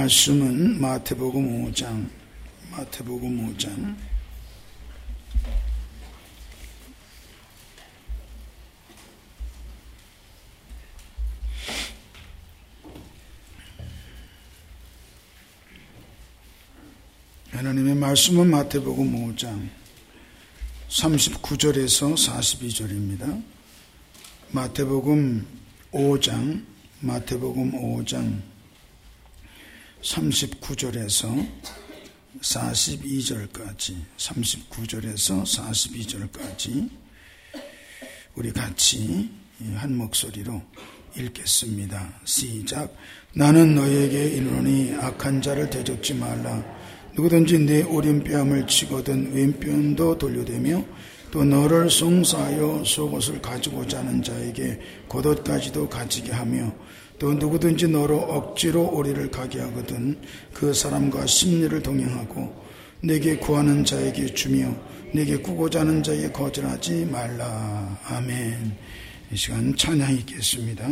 말씀은 마태복음 5장 하나님의 말씀은 마태복음 5장 39절에서 42절입니다. 마태복음 5장 39절에서 42절까지 우리 같이 한 목소리로 읽겠습니다. 시작. 나는 너희에게 이르노니 악한 자를 대적지 말라. 누구든지 내 오른뺨을 치거든 왼편도 돌려대며 또 너를 송사하여 속옷을 가지고자 하는 자에게 겉옷까지도 가지게 하며 또 누구든지 너로 억지로 오리를 가게 하거든 그 사람과 심리를 동행하고 내게 구하는 자에게 주며 내게 구고자 하는 자에게 거절하지 말라. 아멘. 이 시간 찬양 있겠습니다.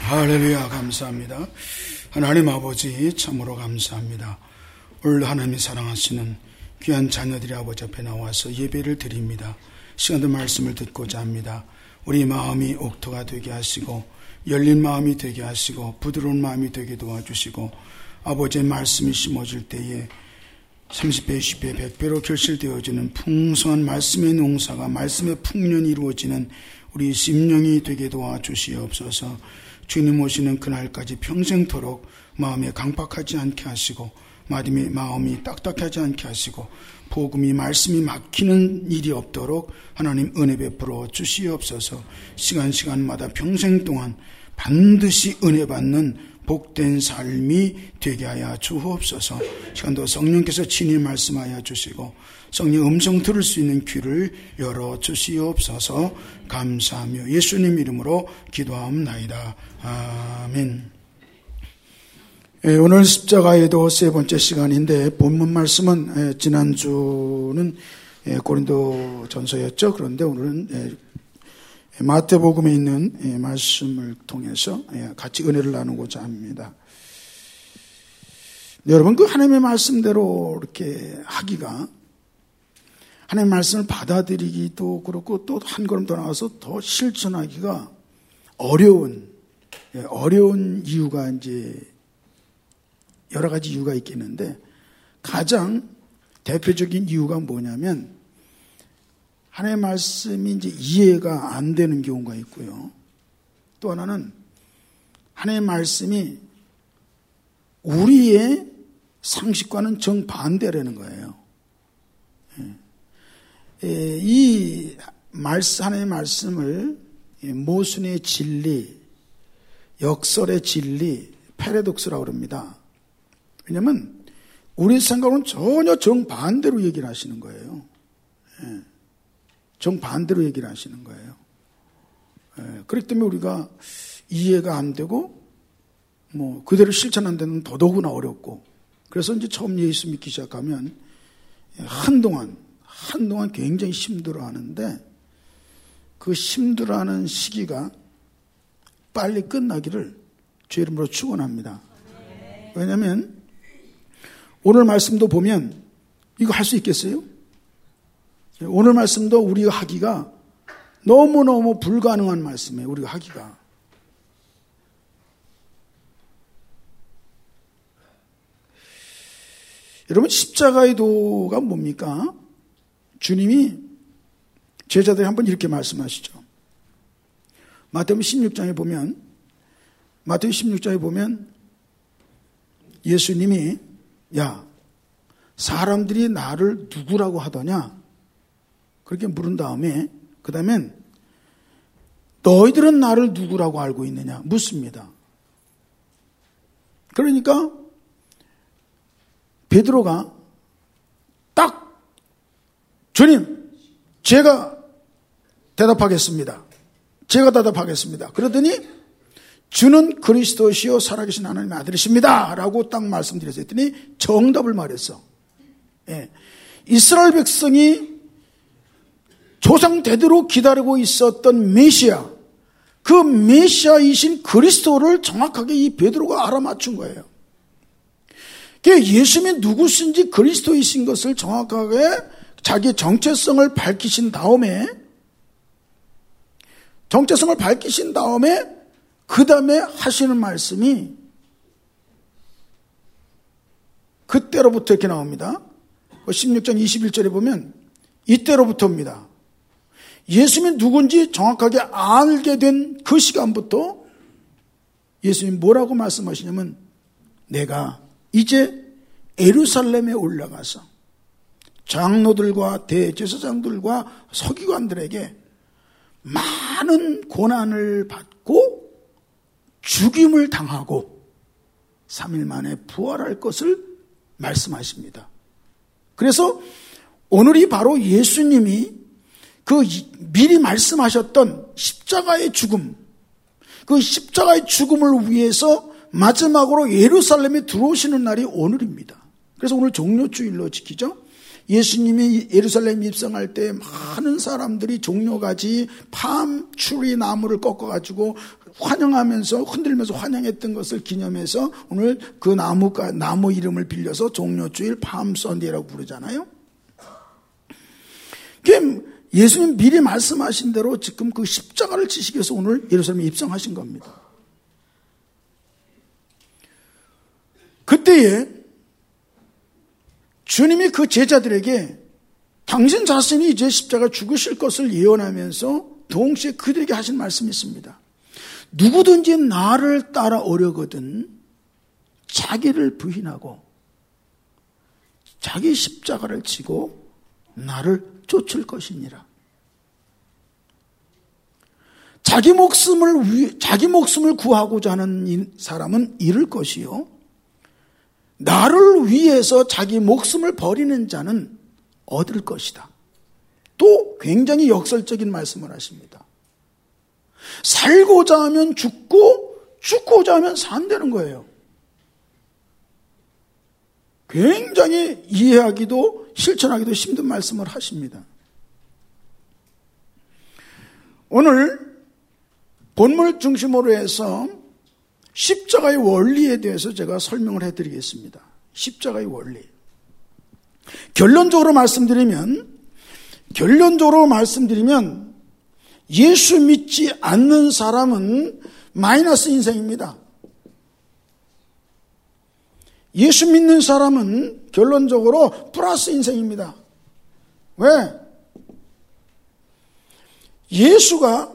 할렐루야, 감사합니다. 하나님 아버지 참으로 감사합니다. 오늘 하나님이 사랑하시는 귀한 자녀들이 아버지 앞에 나와서 예배를 드립니다. 시간도 말씀을 듣고자 합니다. 우리 마음이 옥토가 되게 하시고 열린 마음이 되게 하시고 부드러운 마음이 되게 도와주시고 아버지의 말씀이 심어질 때에 30배, 20배, 100배로 결실되어지는 풍성한 말씀의 농사가 말씀의 풍년이 이루어지는 우리 심령이 되게 도와주시옵소서. 주님 오시는 그날까지 평생토록 마음에 강박하지 않게 하시고 마음이 딱딱하지 않게 하시고 복음이 말씀이 막히는 일이 없도록 하나님 은혜 베풀어 주시옵소서. 시간마다 평생 동안 반드시 은혜 받는 복된 삶이 되게 하여 주옵소서. 시간도 성령께서 친히 말씀하여 주시고 성령 음성 들을 수 있는 귀를 열어 주시옵소서. 감사하며 예수님 이름으로 기도하옵나이다. 아멘. 오늘 십자가에도 세 번째 시간인데 본문 말씀은 지난주는 고린도 전서였죠. 그런데 오늘은 마태복음에 있는 말씀을 통해서 같이 은혜를 나누고자 합니다. 여러분, 그 하나님의 말씀대로 이렇게 하기가, 하나님의 말씀을 받아들이기도 그렇고 또 한 걸음 더 나가서 더 실천하기가 어려운 이유가 이제 여러 가지 이유가 있겠는데, 가장 대표적인 이유가 뭐냐면 하나님의 말씀이 이제 이해가 안 되는 경우가 있고요. 또 하나는 하나님의 말씀이 우리의 상식과는 정반대라는 거예요. 이 하나님의 말씀을 모순의 진리, 역설의 진리, 패러독스라고 합니다. 왜냐하면 우리 생각으로는 전혀 정반대로 얘기를 하시는 거예요. 정반대로 얘기를 하시는 거예요. 그렇기 때문에 우리가 이해가 안 되고 그대로 실천하는 데는 더더구나 어렵고, 그래서 이제 처음 예수 믿기 시작하면 한동안 굉장히 힘들어하는데, 그 힘들어하는 시기가 빨리 끝나기를 주 이름으로 축원합니다. 왜냐하면 오늘 말씀도 보면 이거 할 수 있겠어요? 오늘 말씀도 우리가 하기가 너무너무 불가능한 말씀이에요. 우리가 하기가. 여러분, 십자가의 도가 뭡니까? 주님이 제자들이 한번 이렇게 말씀하시죠. 마태복음 16장에 보면 예수님이 야, 사람들이 나를 누구라고 하더냐? 그렇게 물은 다음에 그 다음엔 너희들은 나를 누구라고 알고 있느냐? 묻습니다. 그러니까 베드로가 딱 주님, 제가 대답하겠습니다. 그러더니 주는 그리스도시요 살아계신 하나님의 아들이십니다 라고 딱 말씀드렸어요. 했더니 정답을 말했어. 이스라엘 백성이 조상 대대로 기다리고 있었던 메시아, 그 메시아이신 그리스도를 정확하게 이 베드로가 알아맞춘 거예요. 예수님이 누구신지 그리스도이신 것을 정확하게 자기 정체성을 밝히신 다음에 그 다음에 하시는 말씀이 그때로부터 이렇게 나옵니다. 16장 21절에 보면 이때로부터입니다. 예수님이 누군지 정확하게 알게 된 그 시간부터 예수님이 뭐라고 말씀하시냐면 내가 이제 예루살렘에 올라가서 장로들과 대제사장들과 서기관들에게 많은 고난을 받고 죽임을 당하고 3일 만에 부활할 것을 말씀하십니다. 그래서 오늘이 바로 예수님이 그 미리 말씀하셨던 십자가의 죽음, 그 십자가의 죽음을 위해서 마지막으로 예루살렘에 들어오시는 날이 오늘입니다. 그래서 오늘 종료주일로 지키죠. 예수님이 예루살렘 입성할 때 많은 사람들이 종려가지 팜추리 나무를 꺾어가지고 환영하면서 흔들면서 환영했던 것을 기념해서 오늘 그 나무 이름을 빌려서 종려주일 팜선데이라고 부르잖아요. 예수님 미리 말씀하신 대로 지금 그 십자가를 지시기 위해서 오늘 예루살렘에 입성하신 겁니다. 그때에 주님이 그 제자들에게 당신 자신이 이제 십자가 죽으실 것을 예언하면서 동시에 그들에게 하신 말씀이 있습니다. 누구든지 나를 따라오려거든 자기를 부인하고 자기 십자가를 지고 나를 쫓을 것이니라. 자기 목숨을 구하고자 하는 사람은 잃을 것이요, 나를 위해서 자기 목숨을 버리는 자는 얻을 것이다. 또 굉장히 역설적인 말씀을 하십니다. 살고자 하면 죽고 죽고자 하면 산다는 거예요. 굉장히 이해하기도 실천하기도 힘든 말씀을 하십니다. 오늘 본문을 중심으로 해서 십자가의 원리에 대해서 제가 설명을 해드리겠습니다. 십자가의 원리. 결론적으로 말씀드리면 예수 믿지 않는 사람은 마이너스 인생입니다. 예수 믿는 사람은 결론적으로 플러스 인생입니다. 왜? 예수가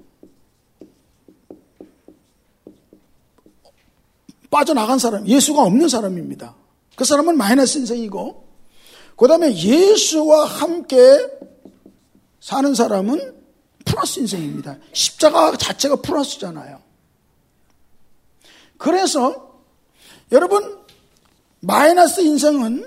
빠져나간 사람, 예수가 없는 사람입니다. 그 사람은 마이너스 인생이고, 그 다음에 예수와 함께 사는 사람은 플러스 인생입니다. 십자가 자체가 플러스잖아요. 그래서 여러분, 마이너스 인생은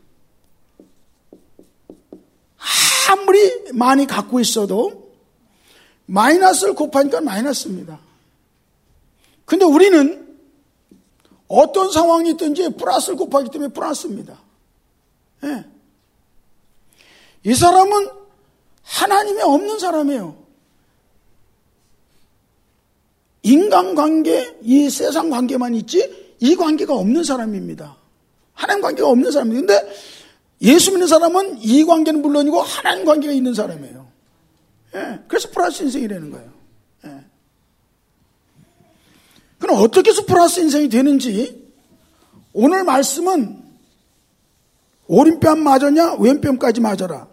아무리 많이 갖고 있어도 마이너스를 곱하니까 마이너스입니다. 근데 우리는 어떤 상황이 있든지 플러스를 곱하기 때문에 플러스입니다. 네. 이 사람은 하나님이 없는 사람이에요. 인간관계, 이 세상 관계만 있지 이 관계가 없는 사람입니다. 하나님 관계가 없는 사람인데, 근데 예수 믿는 사람은 이 관계는 물론이고 하나님 관계가 있는 사람이에요. 예, 그래서 플러스 인생이라는 거예요. 예. 그럼 어떻게 해서 플러스 인생이 되는지, 오늘 말씀은 오른뺨 맞았냐 왼뺨까지 맞아라,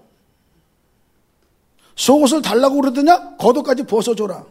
속옷을 달라고 그러더냐 겉옷까지 벗어줘라,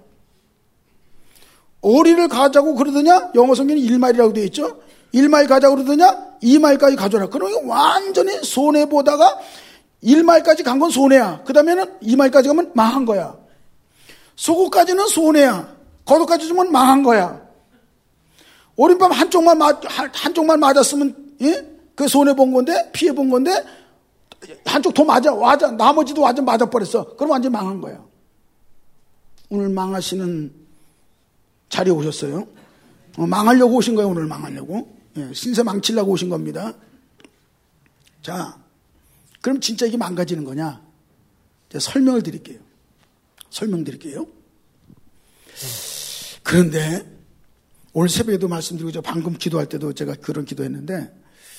오리를 가자고 그러더냐, 영어 성경에 1마일이라고 되어 있죠. 1마일 가자고 그러더냐 2마일까지 가져라. 그러면 완전히 손해보다가 1마일까지 간 건 손해야. 그 다음에는 2마일까지 가면 망한 거야. 속옷까지는 손해야. 겉옷까지 주면 망한 거야. 오른밤 한쪽만 맞았으면, 예? 그 손해본 건데, 피해본 건데, 한쪽 더 나머지도 완전 맞아버렸어. 그럼 완전 망한 거야. 오늘 망하시는 자리에 오셨어요. 망하려고 오신 거예요. 오늘 망하려고. 예, 신세 망치려고 오신 겁니다. 자, 그럼 진짜 이게 망가지는 거냐? 제가 설명드릴게요. 그런데 오늘 새벽에도 말씀드리고 제가 방금 기도할 때도 제가 그런 기도했는데,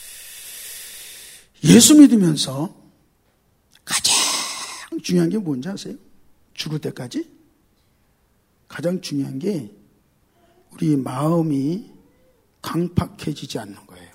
예수 믿으면서 가장 중요한 게 뭔지 아세요? 죽을 때까지 가장 중요한 게 우리 마음이 강팍해지지 않는 거예요.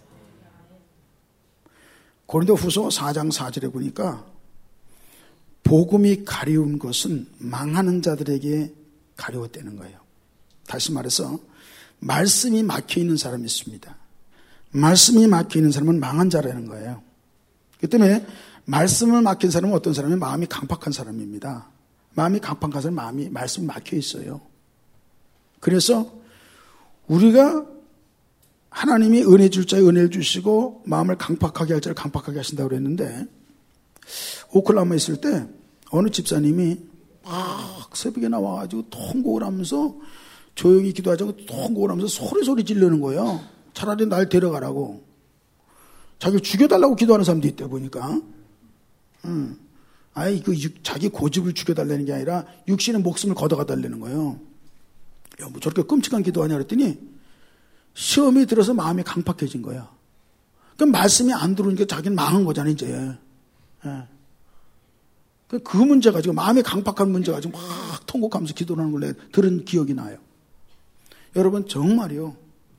고린도후서 4장 4절에 보니까 복음이 가리운 것은 망하는 자들에게 가려웠다는 거예요. 다시 말해서 말씀이 막혀있는 사람이 있습니다. 말씀이 막혀있는 사람은 망한 자라는 거예요. 그 때문에 말씀을 막힌 사람은 어떤 사람이 마음이 강팍한 사람입니다. 마음이 강팍한 사람은 말씀이 막혀있어요. 그래서 우리가 하나님이 은혜 줄 자에 은혜를 주시고 마음을 강팍하게 할 자를 강팍하게 하신다고 그랬는데, 오클라호마에 있을 때 어느 집사님이 막 새벽에 나와가지고 통곡을 하면서 조용히 기도하자고 통곡을 하면서 소리 지르는 거예요. 차라리 날 데려가라고. 자기 죽여달라고 기도하는 사람도 있대 보니까. 아예 자기 고집을 죽여달라는 게 아니라 육신의 목숨을 걷어가달라는 거예요. 야, 뭐 저렇게 끔찍한 기도하냐 그랬더니 시험이 들어서 마음이 강팍해진 거야. 그럼 말씀이 안 들어오니까 자기는 망한 거잖아 이제. 예. 그 문제가 지금 마음이 강팍한 문제가 지금 막 통곡하면서 기도하는 걸 내가 들은 기억이 나요. 여러분 정말요.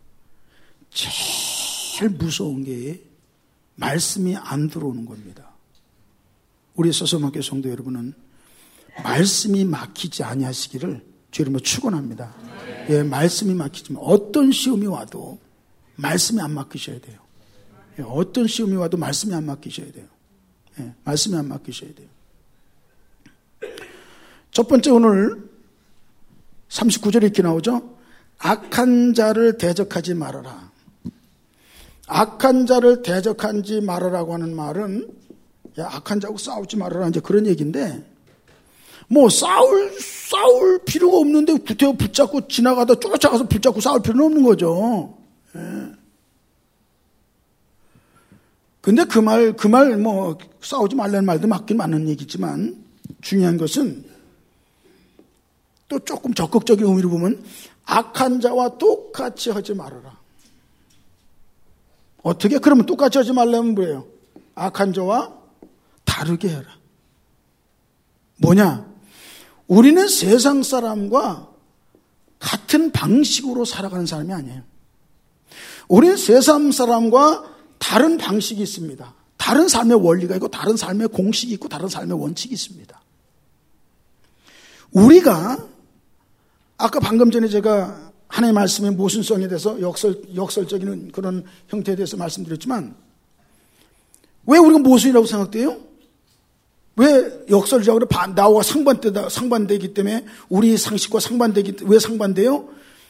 제일 무서운 게 말씀이 안 들어오는 겁니다. 우리 서서막교 성도 여러분은 말씀이 막히지 아니하시기를 주님으로 축원합니다. 예, 말씀이 막히지만 어떤 시험이 와도 말씀이 안 막히셔야 돼요. 예, 어떤 시험이 와도 말씀이 안 막히셔야 돼요. 예, 말씀이 안 막히셔야 돼요. 첫 번째 오늘 39절에 이렇게 나오죠. 악한 자를 대적하지 말아라. 악한 자를 대적하지 말아라고 하는 말은 야, 악한 자하고 싸우지 말아라 이제 그런 얘기인데 뭐 싸울 필요가 없는데 구태여 붙잡고 지나가다 쫓아가서 붙잡고 싸울 필요는 없는 거죠. 예. 근데 그 말 뭐 싸우지 말라는 말도 맞긴 맞는 얘기지만 중요한 것은 또 조금 적극적인 의미로 보면 악한 자와 똑같이 하지 말아라. 어떻게? 그러면 똑같이 하지 말라면 뭐예요? 악한 자와 다르게 해라. 뭐냐? 우리는 세상 사람과 같은 방식으로 살아가는 사람이 아니에요. 우리는 세상 사람과 다른 방식이 있습니다. 다른 삶의 원리가 있고 다른 삶의 공식이 있고 다른 삶의 원칙이 있습니다. 우리가 아까 방금 전에 제가 하나님의 말씀의 모순성에 대해서 역설적인 그런 형태에 대해서 말씀드렸지만 왜 우리가 모순이라고 생각돼요? 왜 역설적으로 나와 상반되기 때문에 우리 상식과 왜 상반돼요?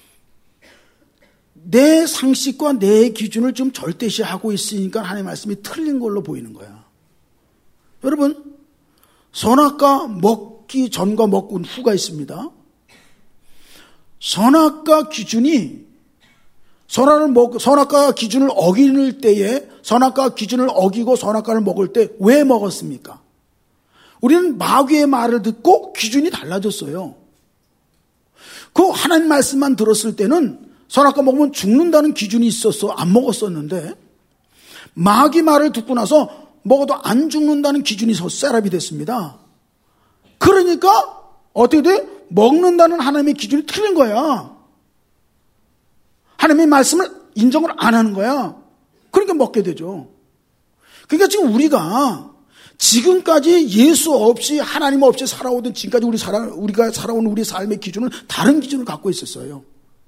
내 상식과 내 기준을 좀 절대시하고 있으니까 하나님의 말씀이 틀린 걸로 보이는 거야. 여러분 선악과 먹기 전과 먹고 후가 있습니다. 선악과 기준을 어기는 때에 선악과 기준을 어기고 선악과를 먹을 때 왜 먹었습니까? 우리는 마귀의 말을 듣고 기준이 달라졌어요. 그 하나님 말씀만 들었을 때는 선악과 먹으면 죽는다는 기준이 있었어. 안 먹었었는데 마귀 말을 듣고 나서 먹어도 안 죽는다는 기준이 셋업이 됐습니다. 그러니까 어떻게 돼? 먹는다는 하나님의 기준이 틀린 거야. 하나님의 말씀을 인정을 안 하는 거야. 그러니까 먹게 되죠. 그러니까 지금 우리가 지금까지 예수 없이 하나님 없이 살아오던 지금까지 우리가 살아온 우리 삶의 기준은 다른 기준을 갖고 있었어요.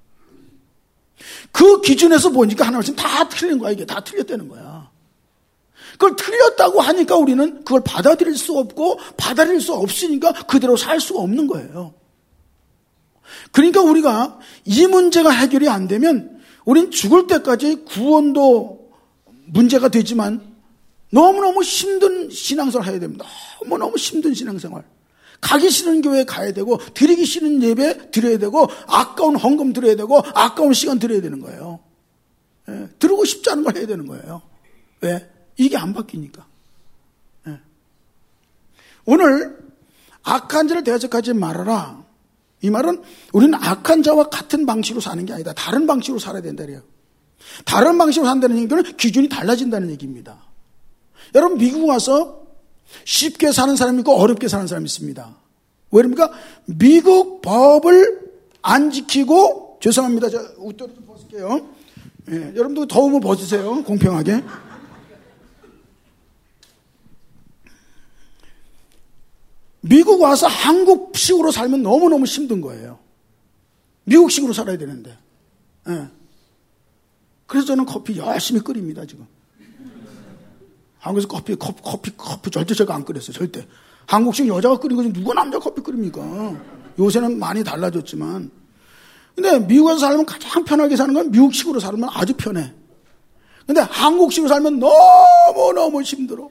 그 기준에서 보니까 하나님 말씀 다 틀린 거야. 이게 다 틀렸다는 거야. 그걸 틀렸다고 하니까 우리는 그걸 받아들일 수 없고 받아들일 수 없으니까 그대로 살 수가 없는 거예요. 그러니까 우리가 이 문제가 해결이 안 되면 우린 죽을 때까지 구원도 문제가 되지만 너무너무 힘든 신앙생활을 해야 됩니다. 너무너무 힘든 신앙생활. 가기 싫은 교회에 가야 되고 드리기 싫은 예배 드려야 되고 아까운 헌금 드려야 되고 아까운 시간 드려야 되는 거예요. 예, 들고 싶지 않은 걸 해야 되는 거예요. 왜? 이게 안 바뀌니까. 예. 오늘 악한 자를 대적하지 말아라. 이 말은 우리는 악한 자와 같은 방식으로 사는 게 아니다. 다른 방식으로 살아야 된다 그래요. 다른 방식으로 산다는 얘기는 기준이 달라진다는 얘기입니다. 여러분 미국 와서 쉽게 사는 사람이 있고 어렵게 사는 사람이 있습니다. 왜 그럽니까? 미국 법을 안 지키고 죄송합니다. 저 옷도 좀 벗을게요. 예, 여러분도 더우면 벗으세요. 공평하게. 미국 와서 한국식으로 살면 너무너무 힘든 거예요. 미국식으로 살아야 되는데. 예. 그래서 저는 커피 열심히 끓입니다, 지금. 한국에서 커피 절대 제가 안 끓였어요, 절대. 한국식 여자가 끓인 거지 누가 남자 커피 끓입니까? 요새는 많이 달라졌지만. 근데 미국에서 살면 가장 편하게 사는 건 미국식으로 살면 아주 편해. 근데 한국식으로 살면 너무너무 힘들어.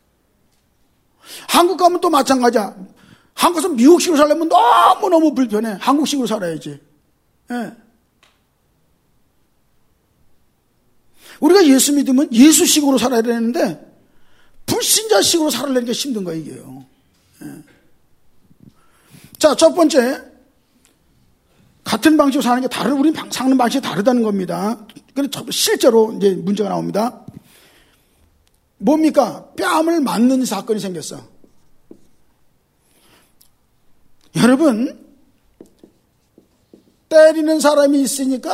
한국 가면 또 마찬가지야. 한국에서 미국식으로 살려면 너무너무 불편해. 한국식으로 살아야지. 예. 우리가 예수 믿으면 예수식으로 살아야 되는데 불신자식으로 살아내는 게 힘든 거예요, 이게요. 자, 첫 번째, 같은 방식으로 사는 게 우리 사는 방식이 다르다는 겁니다. 그래서 실제로 이제 문제가 나옵니다. 뭡니까? 뺨을 맞는 사건이 생겼어. 여러분, 때리는 사람이 있으니까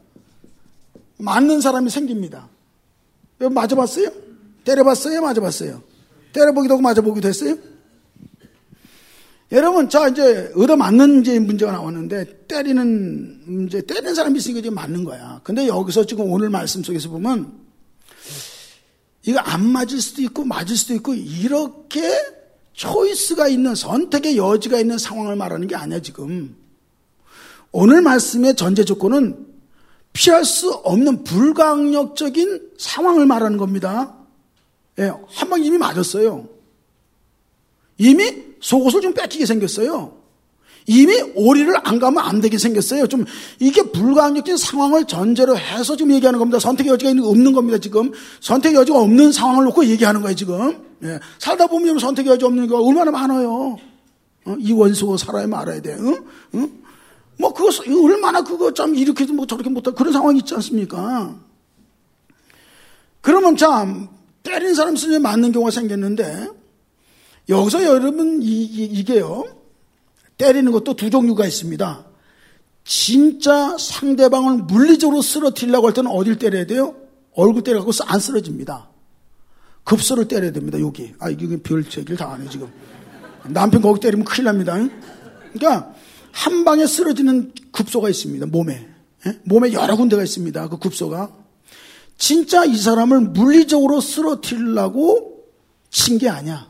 맞는 사람이 생깁니다. 여러분 맞아봤어요? 때려봤어요? 맞아봤어요? 때려보기도 하고 맞아보기도 했어요? 여러분, 자, 이제, 얻어맞는 이제 문제가 나왔는데, 때리는 사람이 있으니까 지금 맞는 거야. 근데 여기서 지금 오늘 말씀 속에서 보면, 이거 안 맞을 수도 있고, 맞을 수도 있고, 이렇게 초이스가 있는, 선택의 여지가 있는 상황을 말하는 게 아니야, 지금. 오늘 말씀의 전제 조건은 피할 수 없는 불가항력적인 상황을 말하는 겁니다. 예, 한 방 이미 맞았어요. 이미 속옷을 좀 뺏기게 생겼어요. 이미 오리를 안 가면 안 되게 생겼어요. 좀 이게 불가항력적인 상황을 전제로 해서 지금 얘기하는 겁니다. 선택의 여지가 없는 겁니다. 지금 선택의 여지가 없는 상황을 놓고 얘기하는 거예요. 지금 살다 보면 선택의 여지 없는 거 얼마나 많아요. 이 원수고 살아야 말아야 돼. 뭐 그거 얼마나 그거 참 이렇게도 뭐 저렇게 못하 그런 상황이 있지 않습니까? 그러면 참 때린 사람 수준에 맞는 경우가 생겼는데 여기서 여러분 이게요. 때리는 것도 두 종류가 있습니다. 진짜 상대방을 물리적으로 쓰러뜨리려고 할 때는 어딜 때려야 돼요? 얼굴 때려갖고 안 쓰러집니다. 급소를 때려야 됩니다. 여기. 이게 별 얘기를 다 안 해 지금. 남편 거기 때리면 큰일 납니다. 그러니까 한 방에 쓰러지는 급소가 있습니다. 몸에 여러 군데가 있습니다. 그 급소가. 진짜 이 사람을 물리적으로 쓰러뜨리려고 친 게 아니야.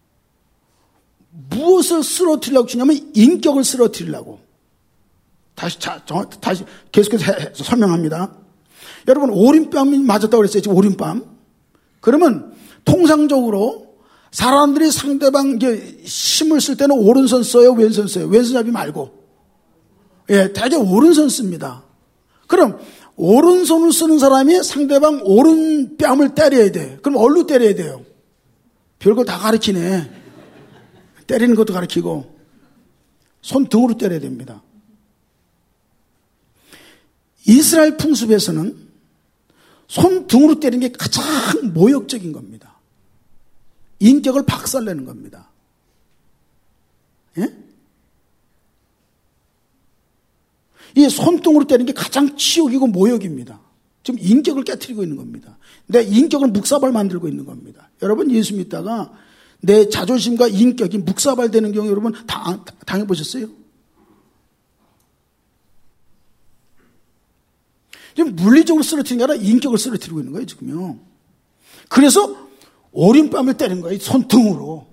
무엇을 쓰러뜨리려고 치냐면 인격을 쓰러뜨리려고. 다시 계속해서 설명합니다. 여러분 오른뺨이 맞았다고 그랬어요. 지금 오른뺨. 그러면 통상적으로 사람들이 상대방 힘을 쓸 때는 오른손 써요, 왼손 써요. 왼손잡이 말고. 예, 대개 오른손 씁니다. 그럼 오른손을 쓰는 사람이 상대방 오른뺨을 때려야 돼. 그럼 어디로 때려야 돼요? 별걸 다 가르치네. 때리는 것도 가르치고 손등으로 때려야 됩니다. 이스라엘 풍습에서는 손등으로 때리는 게 가장 모욕적인 겁니다. 인격을 박살내는 겁니다. 예? 이 손등으로 때리는 게 가장 치욕이고 모욕입니다. 지금 인격을 깨트리고 있는 겁니다. 내 인격을 묵사발 만들고 있는 겁니다. 여러분 예수 믿다가 내 자존심과 인격이 묵사발되는 경우 여러분 다 당해보셨어요? 지금 물리적으로 쓰러뜨리는 게 아니라 인격을 쓰러뜨리고 있는 거예요 지금요. 그래서 오른뺨을 때린 거예요. 손등으로.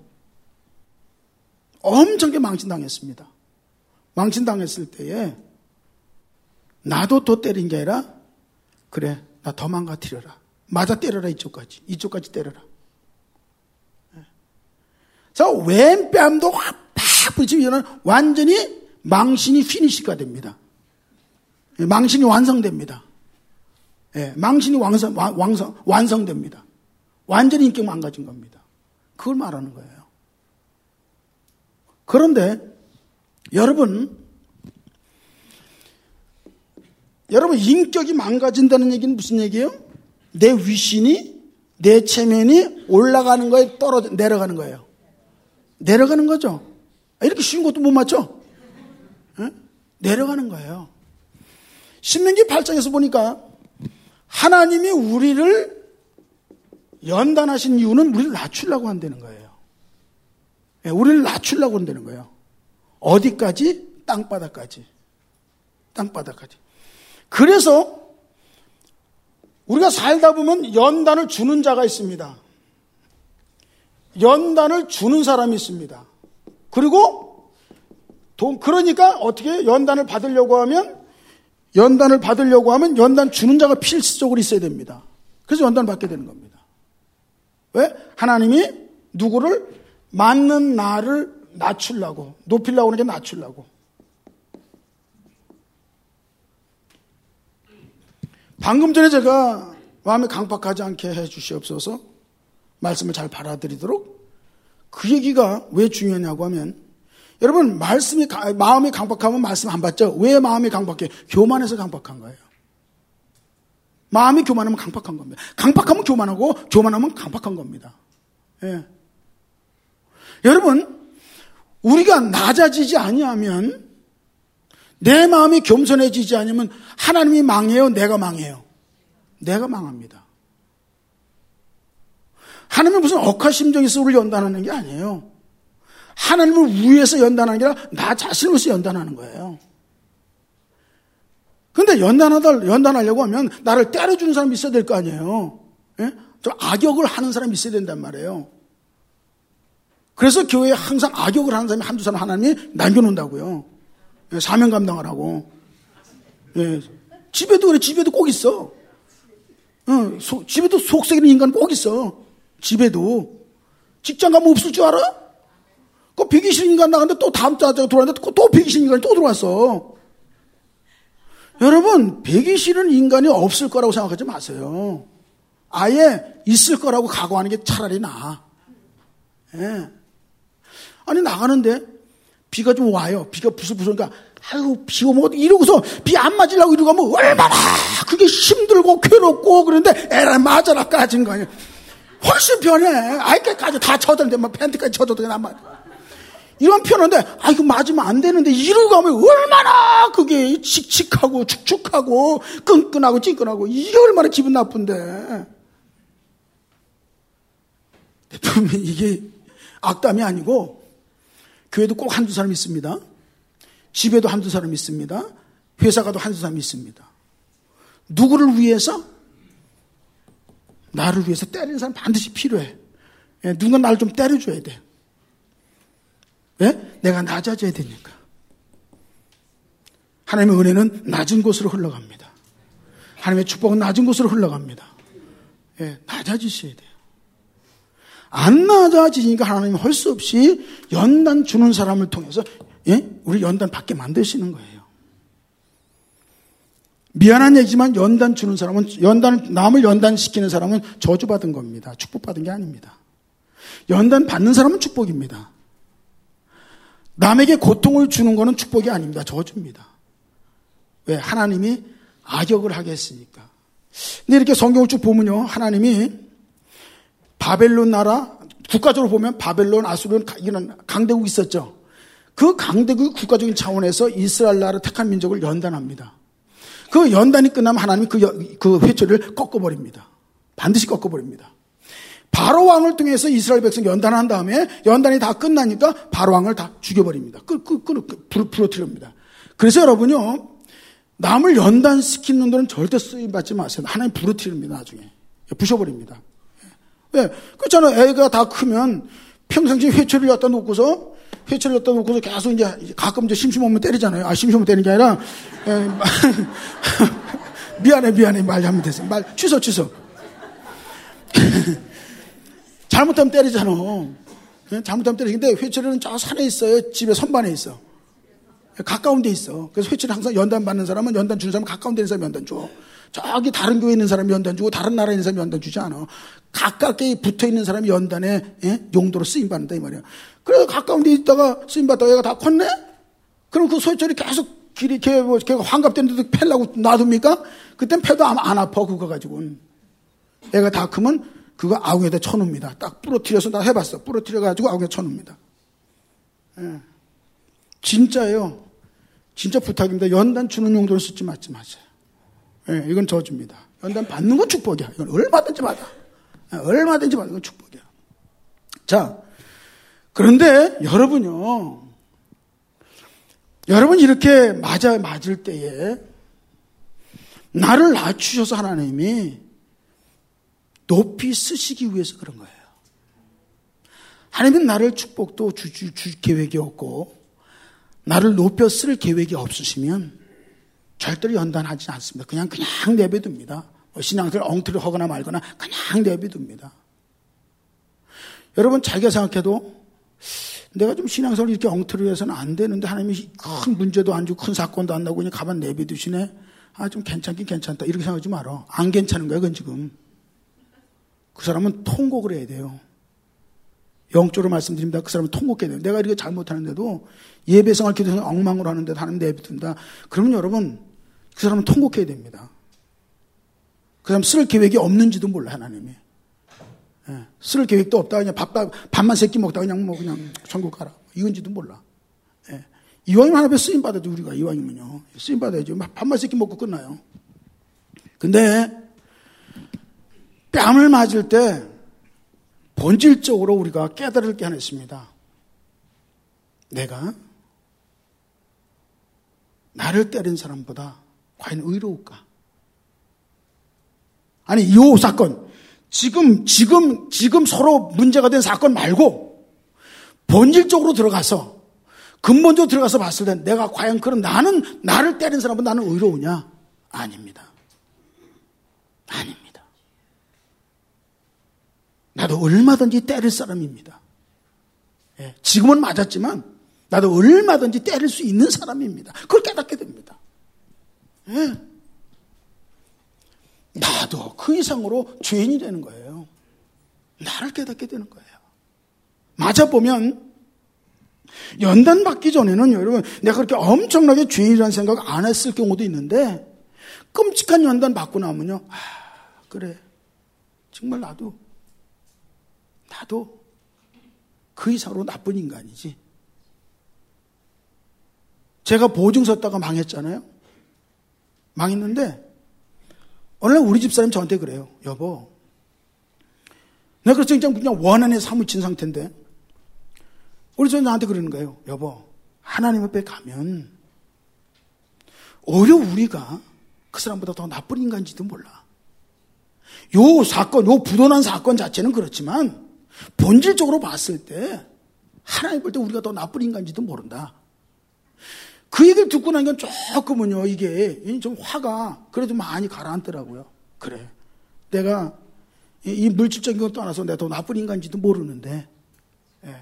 엄청나게 망신당했습니다. 망신당했을 때에 나도 더 때린 게 아니라 그래 나 더 망가뜨려라. 맞아 때려라. 이쪽까지 때려라. 자, 왼뺨도 팍 부딪히면 완전히 망신이 피니시가 됩니다. 망신이 완성됩니다. 망신이 완성됩니다. 완전히 인격 망가진 겁니다. 그걸 말하는 거예요. 그런데 여러분 인격이 망가진다는 얘기는 무슨 얘기예요? 내 위신이 내 체면이 올라가는 거에 내려가는 거예요. 내려가는 거죠. 이렇게 쉬운 것도 못 맞죠? 내려가는 거예요. 신명기 8장에서 보니까 하나님이 우리를 연단하신 이유는 우리를 낮추려고 한다는 거예요. 우리를 낮추려고 한다는 거예요. 어디까지? 땅바닥까지. 그래서 우리가 살다 보면 연단을 주는 자가 있습니다. 연단을 주는 사람이 있습니다. 그리고 그러니까 어떻게 연단을 받으려고 하면 연단 주는 자가 필수적으로 있어야 됩니다. 그래서 연단을 받게 되는 겁니다. 왜? 하나님이 누구를 맞는 나를 낮추려고, 높이려고 하는 게 낮추려고. 방금 전에 제가 마음이 강박하지 않게 해 주시옵소서. 말씀을 잘 받아들이도록. 그 얘기가 왜 중요하냐고 하면, 여러분, 마음이 강박하면 말씀 안 받죠? 왜 마음이 강박해요? 교만해서 강박한 거예요. 마음이 교만하면 강박한 겁니다. 강박하면 교만하고, 교만하면 강박한 겁니다. 예. 여러분, 우리가 낮아지지 아니하면, 내 마음이 겸손해지지 않으면 하나님이 망해요? 내가 망해요? 내가 망합니다. 하나님은 무슨 억하심정이 있어 우리를 연단하는 게 아니에요. 하나님을 위해서 연단하는 게 아니라 나 자신을 위해서 연단하는 거예요. 그런데 연단하려고 하면 나를 때려주는 사람이 있어야 될 거 아니에요. 예? 좀 악역을 하는 사람이 있어야 된단 말이에요. 그래서 교회에 항상 악역을 하는 사람이 한두 사람 하나님이 남겨놓는다고요. 예, 사명 감당하라고. 예, 집에도 그래. 집에도 꼭 있어. 집에도 속썩이는 인간 꼭 있어. 집에도. 직장 가면 없을 줄 알아? 그 배기 싫은 인간 나갔는데 또 다음 주에 들어왔는데 또 배기 싫은 인간이 또 들어왔어. 여러분, 배기 싫은 인간이 없을 거라고 생각하지 마세요. 아예 있을 거라고 각오하는 게 차라리 나아. 예. 아니, 나가는데 비가 좀 와요. 비가 부슬부슬니까, 아유, 비 오면 이러고서 비 안 맞으려고 이러고 하면 얼마나 그게 힘들고 괴롭고 그런데 에라 맞아라 까진 거 아니에요. 훨씬 편해. 아이까지 다 젖었는데, 뭐 팬티까지 젖어도 안 맞아. 이런 편한데, 아, 이거 맞으면 안 되는데, 이러고 가면 얼마나 그게 칙칙하고 축축하고 끈끈하고 찌끈하고, 이게 얼마나 기분 나쁜데. 분명히 이게 악담이 아니고, 교회도 꼭 한두 사람 있습니다. 집에도 한두 사람 있습니다. 회사 가도 한두 사람 있습니다. 누구를 위해서? 나를 위해서 때리는 사람 반드시 필요해. 예, 누군가 나를 좀 때려줘야 돼. 왜? 내가 낮아져야 되니까. 하나님의 은혜는 낮은 곳으로 흘러갑니다. 하나님의 축복은 낮은 곳으로 흘러갑니다. 예, 낮아지셔야 돼요. 안 낮아지니까 하나님은 할 수 없이 연단 주는 사람을 통해서 우리 연단 받게 만드시는 거예요. 미안한 얘기지만 연단 주는 사람은 남을 연단시키는 사람은 저주받은 겁니다. 축복받은 게 아닙니다. 연단 받는 사람은 축복입니다. 남에게 고통을 주는 것은 축복이 아닙니다. 저주입니다. 왜? 하나님이 악역을 하게 했으니까. 근데 이렇게 성경을 쭉 보면요, 하나님이 바벨론 나라, 국가적으로 보면 바벨론, 아수르는 이런 강대국이 있었죠. 그 강대국 국가적인 차원에서 이스라엘 나라를 택한 민족을 연단합니다. 그 연단이 끝나면 하나님이 그 회초리를 꺾어버립니다. 반드시 꺾어버립니다. 바로 왕을 통해서 이스라엘 백성 연단한 다음에 연단이 다 끝나니까 바로 왕을 다 죽여버립니다. 부러뜨립니다. 그래서 여러분요, 남을 연단시키는 놈들은 절대 쓰임받지 마세요. 하나님 부러뜨립니다. 나중에 부셔버립니다. 왜? 그렇잖아요. 애가 다 크면 평상시에 회초리를 갖다 놓고서 계속 이제 가끔 이제 심심하면 때리잖아요. 아, 심심하면 때리는 게 아니라, 미안해. 말 잘못했어. 취소. 잘못하면 때리잖아. 잘못하면 때리는데 회초리는 저 산에 있어요. 집에 선반에 있어. 가까운 데 있어. 그래서 회초리 항상 연단 받는 사람은 연단 주는 사람은 가까운 데 있는 사람이 연단 줘. 저기 다른 교회에 있는 사람이 연단 주고 다른 나라에 있는 사람이 연단 주지 않아. 가깝게 붙어 있는 사람이 연단에 용도로 쓰임 받는다 이 말이야. 그래서 가까운 데 있다가 쓰임 받다가 얘가 다 컸네? 그럼 그 소철이 계속 걔가 환갑되는데도 패려고 놔둡니까? 그땐 패도 안 아파 그거 가지고는. 애가 다 크면 그거 아궁에다 쳐놓습니다. 딱 부러뜨려서 나 해봤어. 부러뜨려가지고 아궁에 쳐놓습니다. 예. 진짜예요. 진짜 부탁입니다. 연단 주는 용도로 쓰지 마세요. 예, 이건 저주입니다. 연단 받는 건 축복이야. 이건 얼마든지 받아. 얼마든지 받는 건 축복이야. 자, 그런데 여러분 이렇게 맞을 때에 나를 낮추셔서 하나님이 높이 쓰시기 위해서 그런 거예요. 하나님은 나를 축복도 줄 계획이 없고 나를 높여 쓸 계획이 없으시면 절대로 연단하지 않습니다. 그냥 내버려둡니다. 신앙생활 엉터리 하거나 말거나 그냥 내버려둡니다. 여러분 자기가 생각해도 내가 좀 신앙생활 이렇게 엉터리 해서는 안 되는데 하나님이 큰 문제도 안 주고 큰 사건도 안 나고 그냥 가만 내버려두시네. 좀 괜찮긴 괜찮다. 이렇게 생각하지 마라. 안 괜찮은 거야, 그건 지금. 그 사람은 통곡을 해야 돼요. 영적으로 말씀드립니다. 그 사람은 통곡해야 돼요. 내가 이렇게 잘못하는데도 예배생활 기도생활 엉망으로 하는데도 하나님 내비둔다. 그러면 여러분, 그 사람은 통곡해야 됩니다. 그 사람 쓸 계획이 없는지도 몰라, 하나님이. 예, 쓸 계획도 없다. 그냥 밥만 세끼 먹다 그냥 그냥 천국 가라. 이건지도 몰라. 예, 이왕이면 하나님께 쓰임받아도 우리가 이왕이면요. 쓰임받아야죠. 밥만 세끼 먹고 끝나요. 근데 뺨을 맞을 때 본질적으로 우리가 깨달을 게 하나 있습니다. 내가 나를 때린 사람보다 과연 의로울까? 아니, 이 사건, 지금 서로 문제가 된 사건 말고 본질적으로 들어가서 근본적으로 들어가서 봤을 때 내가 과연 그런 나를 때린 사람보다 나는 의로우냐? 아닙니다. 아닙니다. 나도 얼마든지 때릴 사람입니다. 예, 지금은 맞았지만 나도 얼마든지 때릴 수 있는 사람입니다. 그걸 깨닫게 됩니다. 예. 나도 그 이상으로 죄인이 되는 거예요. 나를 깨닫게 되는 거예요. 맞아보면 연단 받기 전에는 여러분 내가 그렇게 엄청나게 죄인이라는 생각 안 했을 경우도 있는데 끔찍한 연단 받고 나면요. 그래. 정말 나도 그 이상으로 나쁜 인간이지. 제가 보증 섰다가 망했잖아요. 망했는데 어느 날 우리 집사람이 저한테 그래요. 여보, 내가 그래서 그냥 원한에 사무친 상태인데 우리 집사람이 나한테 그러는 거예요. 여보, 하나님 앞에 가면 오히려 우리가 그 사람보다 더 나쁜 인간인지도 몰라. 요 사건, 요 부도난 사건 자체는 그렇지만 본질적으로 봤을 때 하나님 볼 때 우리가 더 나쁜 인간인지도 모른다. 그 얘기를 듣고 나니까 조금은요, 이게 좀 화가 그래도 많이 가라앉더라고요. 그래, 내가 이 물질적인 것 떠나서 내가 더 나쁜 인간인지도 모르는데, 예.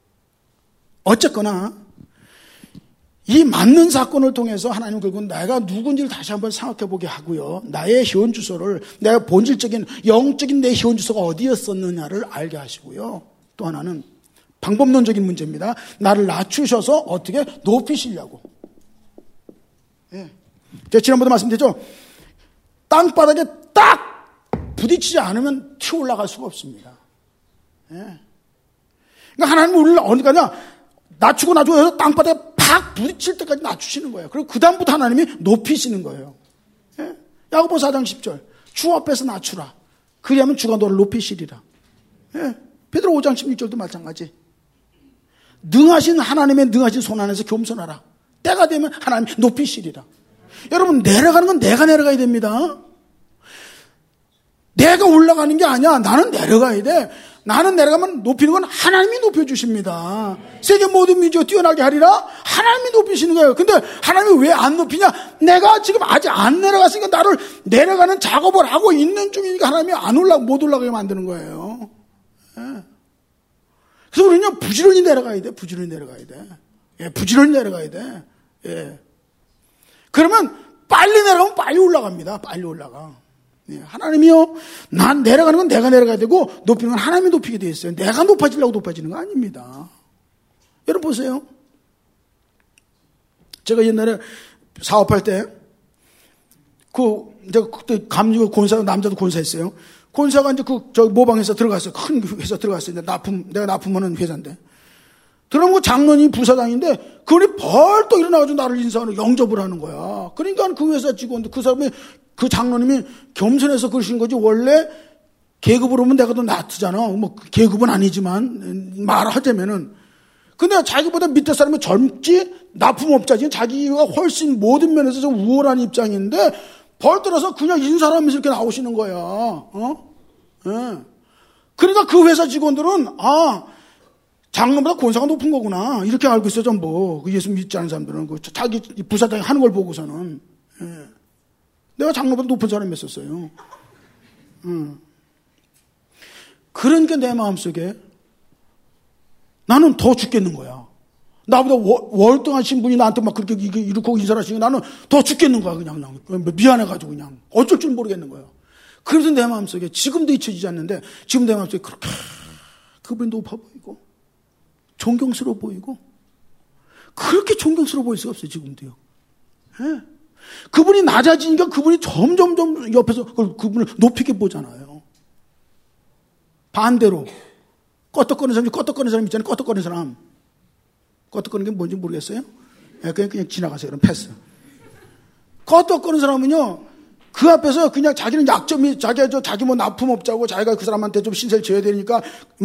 어쨌거나 이 맞는 사건을 통해서 하나님 결국은 내가 누군지를 다시 한번 생각해 보게 하고요, 나의 희원 주소를, 내가 본질적인 영적인 내 희원 주소가 어디였었느냐를 알게 하시고요, 또 하나는 방법론적인 문제입니다. 나를 낮추셔서 어떻게 높이시려고. 예. 제가 지난번에 말씀드렸죠. 땅바닥에 딱 부딪히지 않으면 튀어 올라갈 수가 없습니다. 예. 그러니까 하나님은 우리를 어디까냐 낮추고 해서 땅바닥에 팍 부딪힐 때까지 낮추시는 거예요. 그리고 그 다음부터 하나님이 높이시는 거예요. 예? 야고보 4장 10절 주 앞에서 낮추라. 그리하면 주가 너를 높이시리라. 예? 베드로 5장 16절도 마찬가지. 능하신 하나님의 능하신 손 안에서 겸손하라. 때가 되면 하나님이 높이시리라. 여러분, 내려가는 건 내가 내려가야 됩니다. 내가 올라가는 게 아니야. 나는 내려가야 돼. 나는 내려가면 높이는 건 하나님이 높여주십니다. 세계 모든 민족을 뛰어나게 하리라. 하나님이 높이시는 거예요. 근데 하나님이 왜 안 높이냐? 내가 지금 아직 안 내려갔으니까 나를 내려가는 작업을 하고 있는 중이니까 하나님이 못 올라가게 만드는 거예요. 예. 그래서 우리는 부지런히 내려가야 돼. 부지런히 내려가야 돼. 예, 부지런히 내려가야 돼. 예. 그러면 빨리 내려가면 빨리 올라갑니다. 빨리 올라가. 예, 하나님이요, 난 내려가는 건 내가 내려가야 되고 높이는 건 하나님이 높이게 되어 있어요. 내가 높아지려고 높아지는 거 아닙니다. 여러분 보세요. 제가 옛날에 사업할 때 제가 그때 권사, 남자도 권사했어요. 권사가 이제 모방회사 들어갔어요. 큰 회사 들어갔어요. 내가 납품하는 회사인데. 들어가면 장로님 부사장인데, 그분이 벌떡 일어나가지고 나를 인사하는, 영접을 하는 거야. 그러니까 그 회사 직원들, 그 사람이, 그 장로님이 겸손해서 그러시는 거지, 원래 계급으로 보면 내가 더 낫잖아. 뭐, 계급은 아니지만, 말하자면은. 근데 자기보다 밑에 사람이 젊지, 납품업자지, 자기가 훨씬 모든 면에서 좀 우월한 입장인데, 벌떡 그냥 인사하면서 이렇게 나오시는 거야. 예. 그러니까 그 회사 직원들은, 장로보다 권사가 높은 거구나. 이렇게 알고 있어, 전부. 예수 믿지 않은 사람들은. 자기 부사장이 하는 걸 보고서는. 예. 내가 장로보다 높은 사람이었어요. 그러니까 내 마음속에 나는 더 죽겠는 거야. 나보다 월등하신 분이 나한테 막 그렇게 이렇게 인사를 하시니 나는 더 죽겠는 거야. 그냥 미안해가지고 그냥 어쩔 줄 모르겠는 거예요. 그래서 내 마음속에 지금도 잊혀지지 않는데 지금 내 마음속에 그렇게 그분이 높아 보이고 존경스러워 보이고 그렇게 존경스러워 보일 수가 없어요. 지금도요. 예. 그분이 낮아지니까 그분이 점점 옆에서 그분을 높이게 보잖아요. 반대로 껐덕거리는 사람 있잖아요. 껐덕거리는 사람. 껐덕거리는 게 뭔지 모르겠어요? 예, 그냥 지나가세요. 그럼 패스. 껐덕거리는 사람은요, 그 앞에서 그냥 자기는 약점이, 자기 뭐 납품업자고 자기가 그 사람한테 좀 신세를 져야 되니까,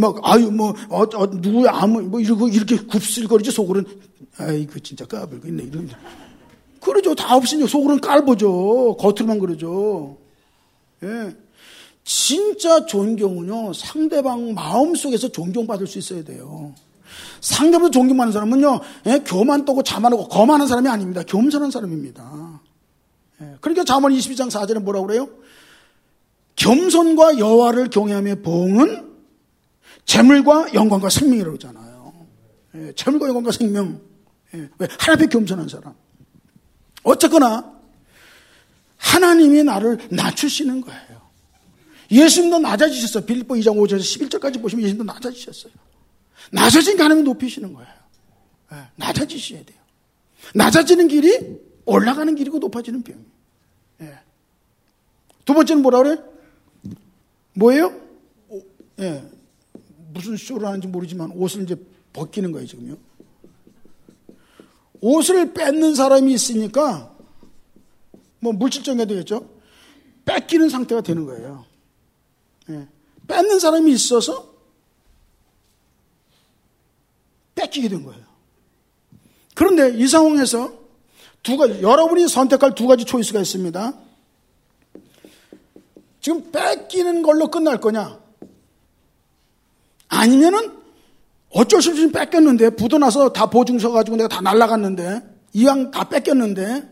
누구야, 이렇게 굽슬거리지, 속으로는, 아이고, 진짜 까불고 있네, 이런. 그러죠. 다 없으니 속으로는 깔보죠. 겉으로만 그러죠. 예. 진짜 존경은요, 상대방 마음속에서 존경받을 수 있어야 돼요. 상대방도 존경받는 사람은요, 예, 교만 떠고 자만하고 거만한 사람이 아닙니다. 겸손한 사람입니다. 예, 그러니까 잠언 22장 4절에 뭐라고 그래요? 겸손과 여호와를 경외함의 보응은 재물과 영광과 생명이라고 하잖아요. 예, 재물과 영광과 생명. 예, 왜? 하나님 앞에 겸손한 사람. 어쨌거나 하나님이 나를 낮추시는 거예요. 예수님도 낮아지셨어요. 빌립보 2장 5절에서 11절까지 보시면 예수님도 낮아지셨어요. 낮아지니까 하나님이 높이시는 거예요. 네, 낮아지셔야 돼요. 낮아지는 길이 올라가는 길이고 높아지는 병이에요. 네. 두 번째는 뭐라 그래? 뭐예요? 네. 무슨 쇼를 하는지 모르지만 옷을 이제 벗기는 거예요, 지금요. 옷을 뺏는 사람이 있으니까 뭐 물질적인 게 되겠죠. 뺏기는 상태가 되는 거예요. 네. 뺏는 사람이 있어서 뺏기게 된 거예요. 그런데 이 상황에서 여러분이 선택할 두 가지 초이스가 있습니다. 지금 뺏기는 걸로 끝날 거냐? 아니면은 어쩔 수 없이 뺏겼는데 부도나서 다 보증 서가지고 내가 다 날라갔는데 이왕 다 뺏겼는데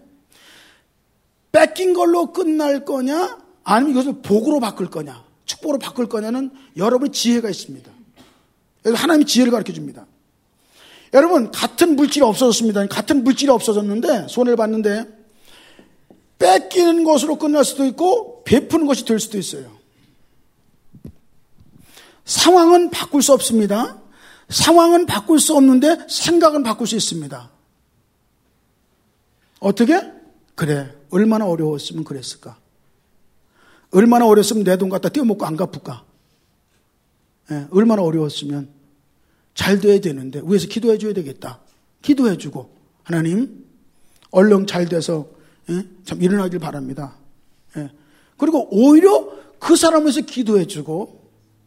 뺏긴 걸로 끝날 거냐? 아니면 이것을 복으로 바꿀 거냐? 축복으로 바꿀 거냐는 여러분의 지혜가 있습니다. 그래서 하나님이 지혜를 가르쳐 줍니다. 여러분, 같은 물질이 없어졌습니다. 같은 물질이 없어졌는데, 손해를 봤는데, 뺏기는 것으로 끝날 수도 있고, 베푸는 것이 될 수도 있어요. 상황은 바꿀 수 없습니다. 상황은 바꿀 수 없는데, 생각은 바꿀 수 있습니다. 어떻게? 그래, 얼마나 어려웠으면 그랬을까? 얼마나 어려웠으면 내 돈 갖다 떼어먹고 안 갚을까? 예, 얼마나 어려웠으면 잘 돼야 되는데 위에서 기도해 줘야 되겠다. 기도해 주고 하나님 얼른 잘 돼서 참 일어나길 바랍니다. 그리고 오히려 그 사람에서 기도해 주고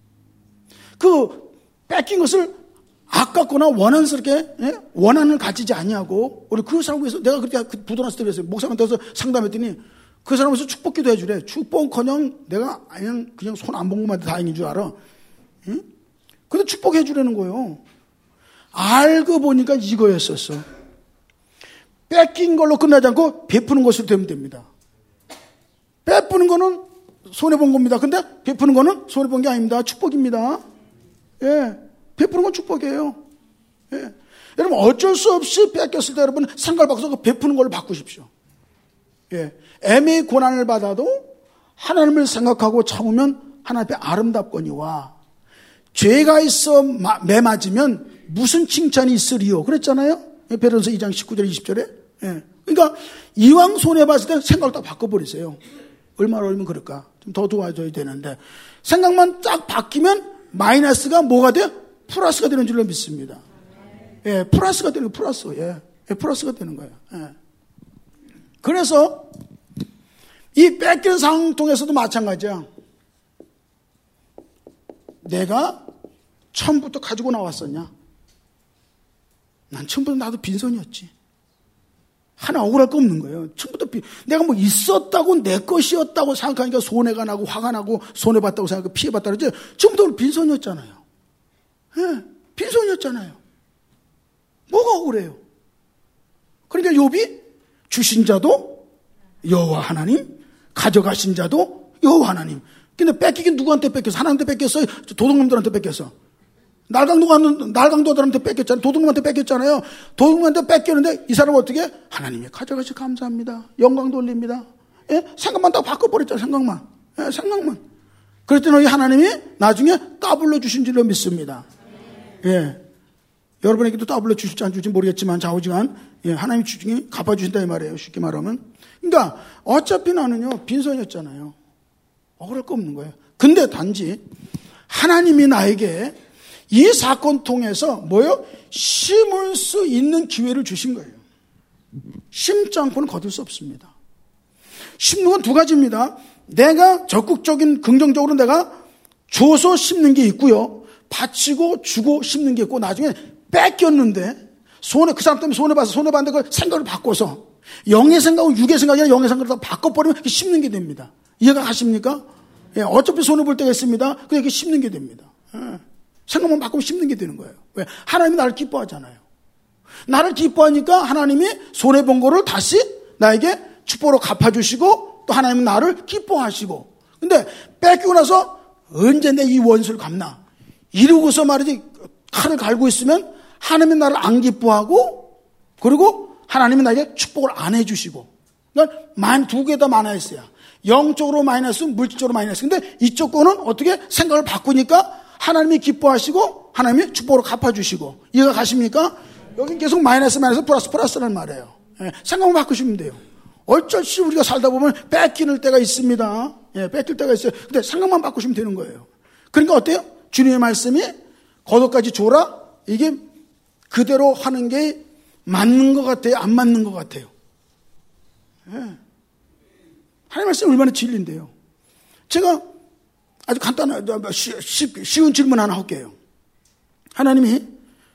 그 뺏긴 것을 아깝거나 원한스럽게 원한을 가지지 아니하고 우리 그 사람 위해서 내가 그렇게 부도났을 때 그랬어요. 목사님한테 상담했더니 그 사람에서 축복 기도해 주래. 축복은커녕 내가 그냥 손 안 본 것만 다행인 줄 알아. 응? 근데 축복해 주라는 거예요. 알고 보니까 이거였었어. 뺏긴 걸로 끝나지 않고 베푸는 것으로 되면 됩니다. 베푸는 거는 손해본 겁니다. 근데 베푸는 거는 손해본 게 아닙니다. 축복입니다. 예, 베푸는 건 축복이에요. 예. 여러분 어쩔 수 없이 뺏겼을 때 여러분 상가를 바꿔서 베푸는 걸로 바꾸십시오. 예. 애매히 고난을 받아도 하나님을 생각하고 참으면 하나님 앞에 아름답거니와 죄가 있어 매맞으면 무슨 칭찬이 있으리요. 그랬잖아요. 베드로서 2장 19절 20절에. 예. 그러니까 이왕 손해봤을 때 생각을 딱 바꿔버리세요. 얼마나 얼면 그럴까. 좀 더 도와줘야 되는데 생각만 딱 바뀌면 마이너스가 뭐가 돼? 플러스가 되는 줄로 믿습니다. 예, 플러스가 되는 거예요. 플러스. 예, 플러스가 되는 거예요. 예. 그래서 이 뺏기는 상황 통해서도 마찬가지야. 내가 처음부터 가지고 나왔었냐? 난 처음부터 나도 빈손이었지. 하나 억울할 거 없는 거예요. 처음부터 내가 뭐 있었다고 내 것이었다고 생각하니까 손해가 나고 화가 나고 손해봤다고 생각하고 피해봤다고 그러지. 처음부터 빈손이었잖아요. 예, 빈손이었잖아요. 뭐가 억울해요? 그러니까 욥이 주신 자도 여호와 하나님, 가져가신 자도 여호와 하나님. 근데 뺏기긴 누구한테 뺏겼어? 하나님한테 뺏겼어요? 도둑놈들한테 뺏겼어? 날강도들한테 뺏겼잖아요. 도둑놈한테 뺏겼잖아요. 도둑놈한테 뺏겼는데 이 사람은 어떻게? 하나님이 가져가시 감사합니다. 영광 돌립니다. 예? 생각만 딱 바꿔버렸잖아요. 생각만. 예, 생각만. 그랬더니 하나님이 나중에 따블로 주신 줄로 믿습니다. 예. 여러분에게도 따블로 주실지 안 주실지 모르겠지만 좌우지간 예, 하나님이 주중에 갚아주신다 이 말이에요. 쉽게 말하면. 그러니까 어차피 나는요 빈손이었잖아요. 억울할 거 없는 거예요. 근데 단지 하나님이 나에게 이 사건 통해서 뭐요? 심을 수 있는 기회를 주신 거예요. 심지 않고는 거둘 수 없습니다. 심는 건 두 가지입니다. 내가 적극적인 긍정적으로 내가 줘서 심는 게 있고요. 바치고 주고 심는 게 있고 나중에 뺏겼는데 그 사람 때문에 손해봤는데 그 생각을 바꿔서 영의 생각하고 육의 생각이 아니라 영의 생각을 다 바꿔버리면 심는 게 됩니다. 이해가 가십니까? 예, 어차피 손해볼 때가 있습니다. 그러니까 심는 게 됩니다. 예. 생각만 바꾸면 심는 게 되는 거예요. 왜? 하나님이 나를 기뻐하잖아요. 나를 기뻐하니까 하나님이 손해본 거를 다시 나에게 축복으로 갚아주시고 또 하나님은 나를 기뻐하시고 근데 뺏기고 나서 언제 내 이 원수를 갚나 이러고서 말이지 칼을 갈고 있으면 하나님이 나를 안 기뻐하고 그리고 하나님이 나에게 축복을 안 해주시고 그러니까 두 개 다 마이너스야. 영적으로 마이너스, 물질적으로 마이너스. 근데 이쪽 거는 어떻게 생각을 바꾸니까 하나님이 기뻐하시고 하나님이 축복으로 갚아주시고 이해가 가십니까? 여긴 계속 마이너스 플러스라는 말이에요. 예, 생각만 바꾸시면 돼요. 어쩔 수 우리가 살다 보면 뺏기는 때가 있습니다. 예, 뺏길 때가 있어요. 근데 생각만 바꾸시면 되는 거예요. 그러니까 어때요? 주님의 말씀이 거둬까지 줘라. 이게 그대로 하는 게 맞는 것 같아요? 안 맞는 것 같아요? 예. 하나님 말씀이 얼마나 진리인데요. 제가 아주 간단한 쉬운 질문 하나 할게요. 하나님이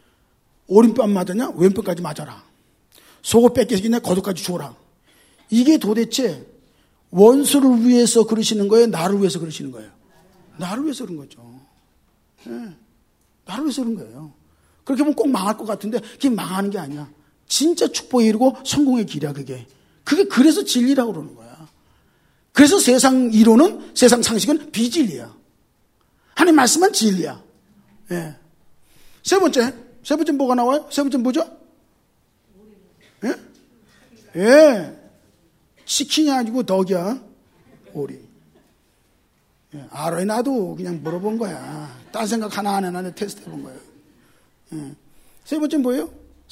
오른뺨 맞았냐? 왼뺨까지 맞아라. 속을 뺏기겠냐? 거둬까지 줘라. 이게 도대체 원수를 위해서 그러시는 거예요? 나를 위해서 그러시는 거예요? 나를 위해서 그런 거죠. 네. 나를 위해서 그런 거예요. 그렇게 보면 꼭 망할 것 같은데 그게 망하는 게 아니야. 진짜 축복에 이르고 성공의 길이야 그게. 그래서 진리라고 그러는 거야. 그래서 세상 이론은 세상 상식은 비진리야. 하나님 말씀은 진리야. 네. 세 번째 뭐가 나와요? 세 번째 뭐죠? 예? 예. 치킨이 아니고 덕이야. 오리. 예. 알아요. 나도 그냥 물어본 거야. 딴 생각 하나 안 해. 나는 테스트 해본 거예요. 예. 세 번째 뭐예요?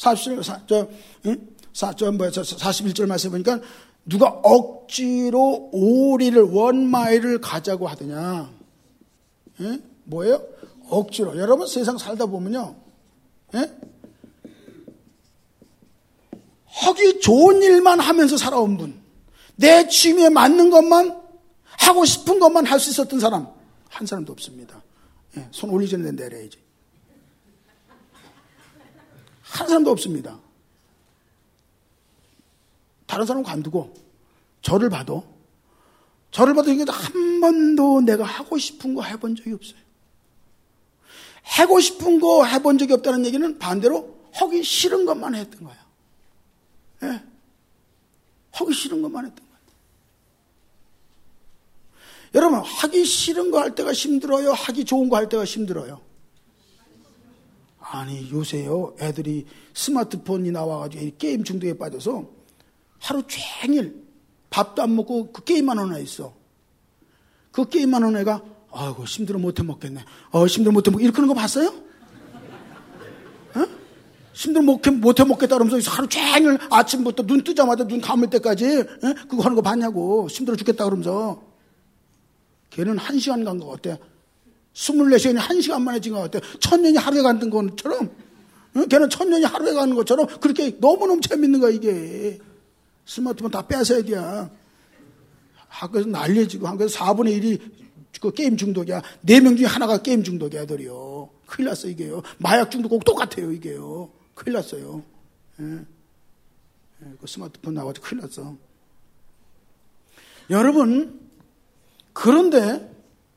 41절 말씀 보니까 누가 억지로 오리를 원마일을 가자고 하더냐. 예? 뭐예요? 억지로. 여러분 세상 살다 보면요. 예? 하기 좋은 일만 하면서 살아온 분. 내 취미에 맞는 것만 하고 싶은 것만 할 수 있었던 사람 한 사람도 없습니다. 예, 손 올리기 전에 내려야지. 한 사람도 없습니다. 다른 사람 관두고 저를 봐도 한 번도 내가 하고 싶은 거 해본 적이 없어요. 하고 싶은 거 해본 적이 없다는 얘기는 반대로 하기 싫은 것만 했던 거야. 예. 하기 싫은 것만 했던 거야. 여러분, 하기 싫은 거 할 때가 힘들어요? 하기 좋은 거 할 때가 힘들어요? 아니, 요새요, 애들이 스마트폰이 나와가지고 게임 중독에 빠져서 하루 종일 밥도 안 먹고 그 게임만 하는 애 있어. 그 게임만 하는 애가, 아이고, 힘들어 못해 먹겠네. 힘들어 못해 먹겠네. 이렇게 하는 거 봤어요? 어? 힘들어 못해 먹겠다 그러면서 하루 종일 아침부터 눈 뜨자마자 눈 감을 때까지 그거 하는 거 봤냐고. 힘들어 죽겠다 그러면서. 걔는 1시간 간 거 어때? 24시간이 1시간 만에 지금 어때? 1000년이 하루에 가는 것처럼, 걔는 1000년이 하루에 가는 것처럼 그렇게 너무너무 재밌는 거야, 이게. 스마트폰 다 뺏어야 돼. 학교에서 난리지고, 학교에서 4분의 1이 그 게임 중독이야. 4명 중에 하나가 게임 중독이야, 애들이요. 큰일 났어, 이게요. 마약 중독하고 똑같아요, 이게요. 큰일 났어요. 그 스마트폰 나와가지고 큰일 났어. 여러분, 그런데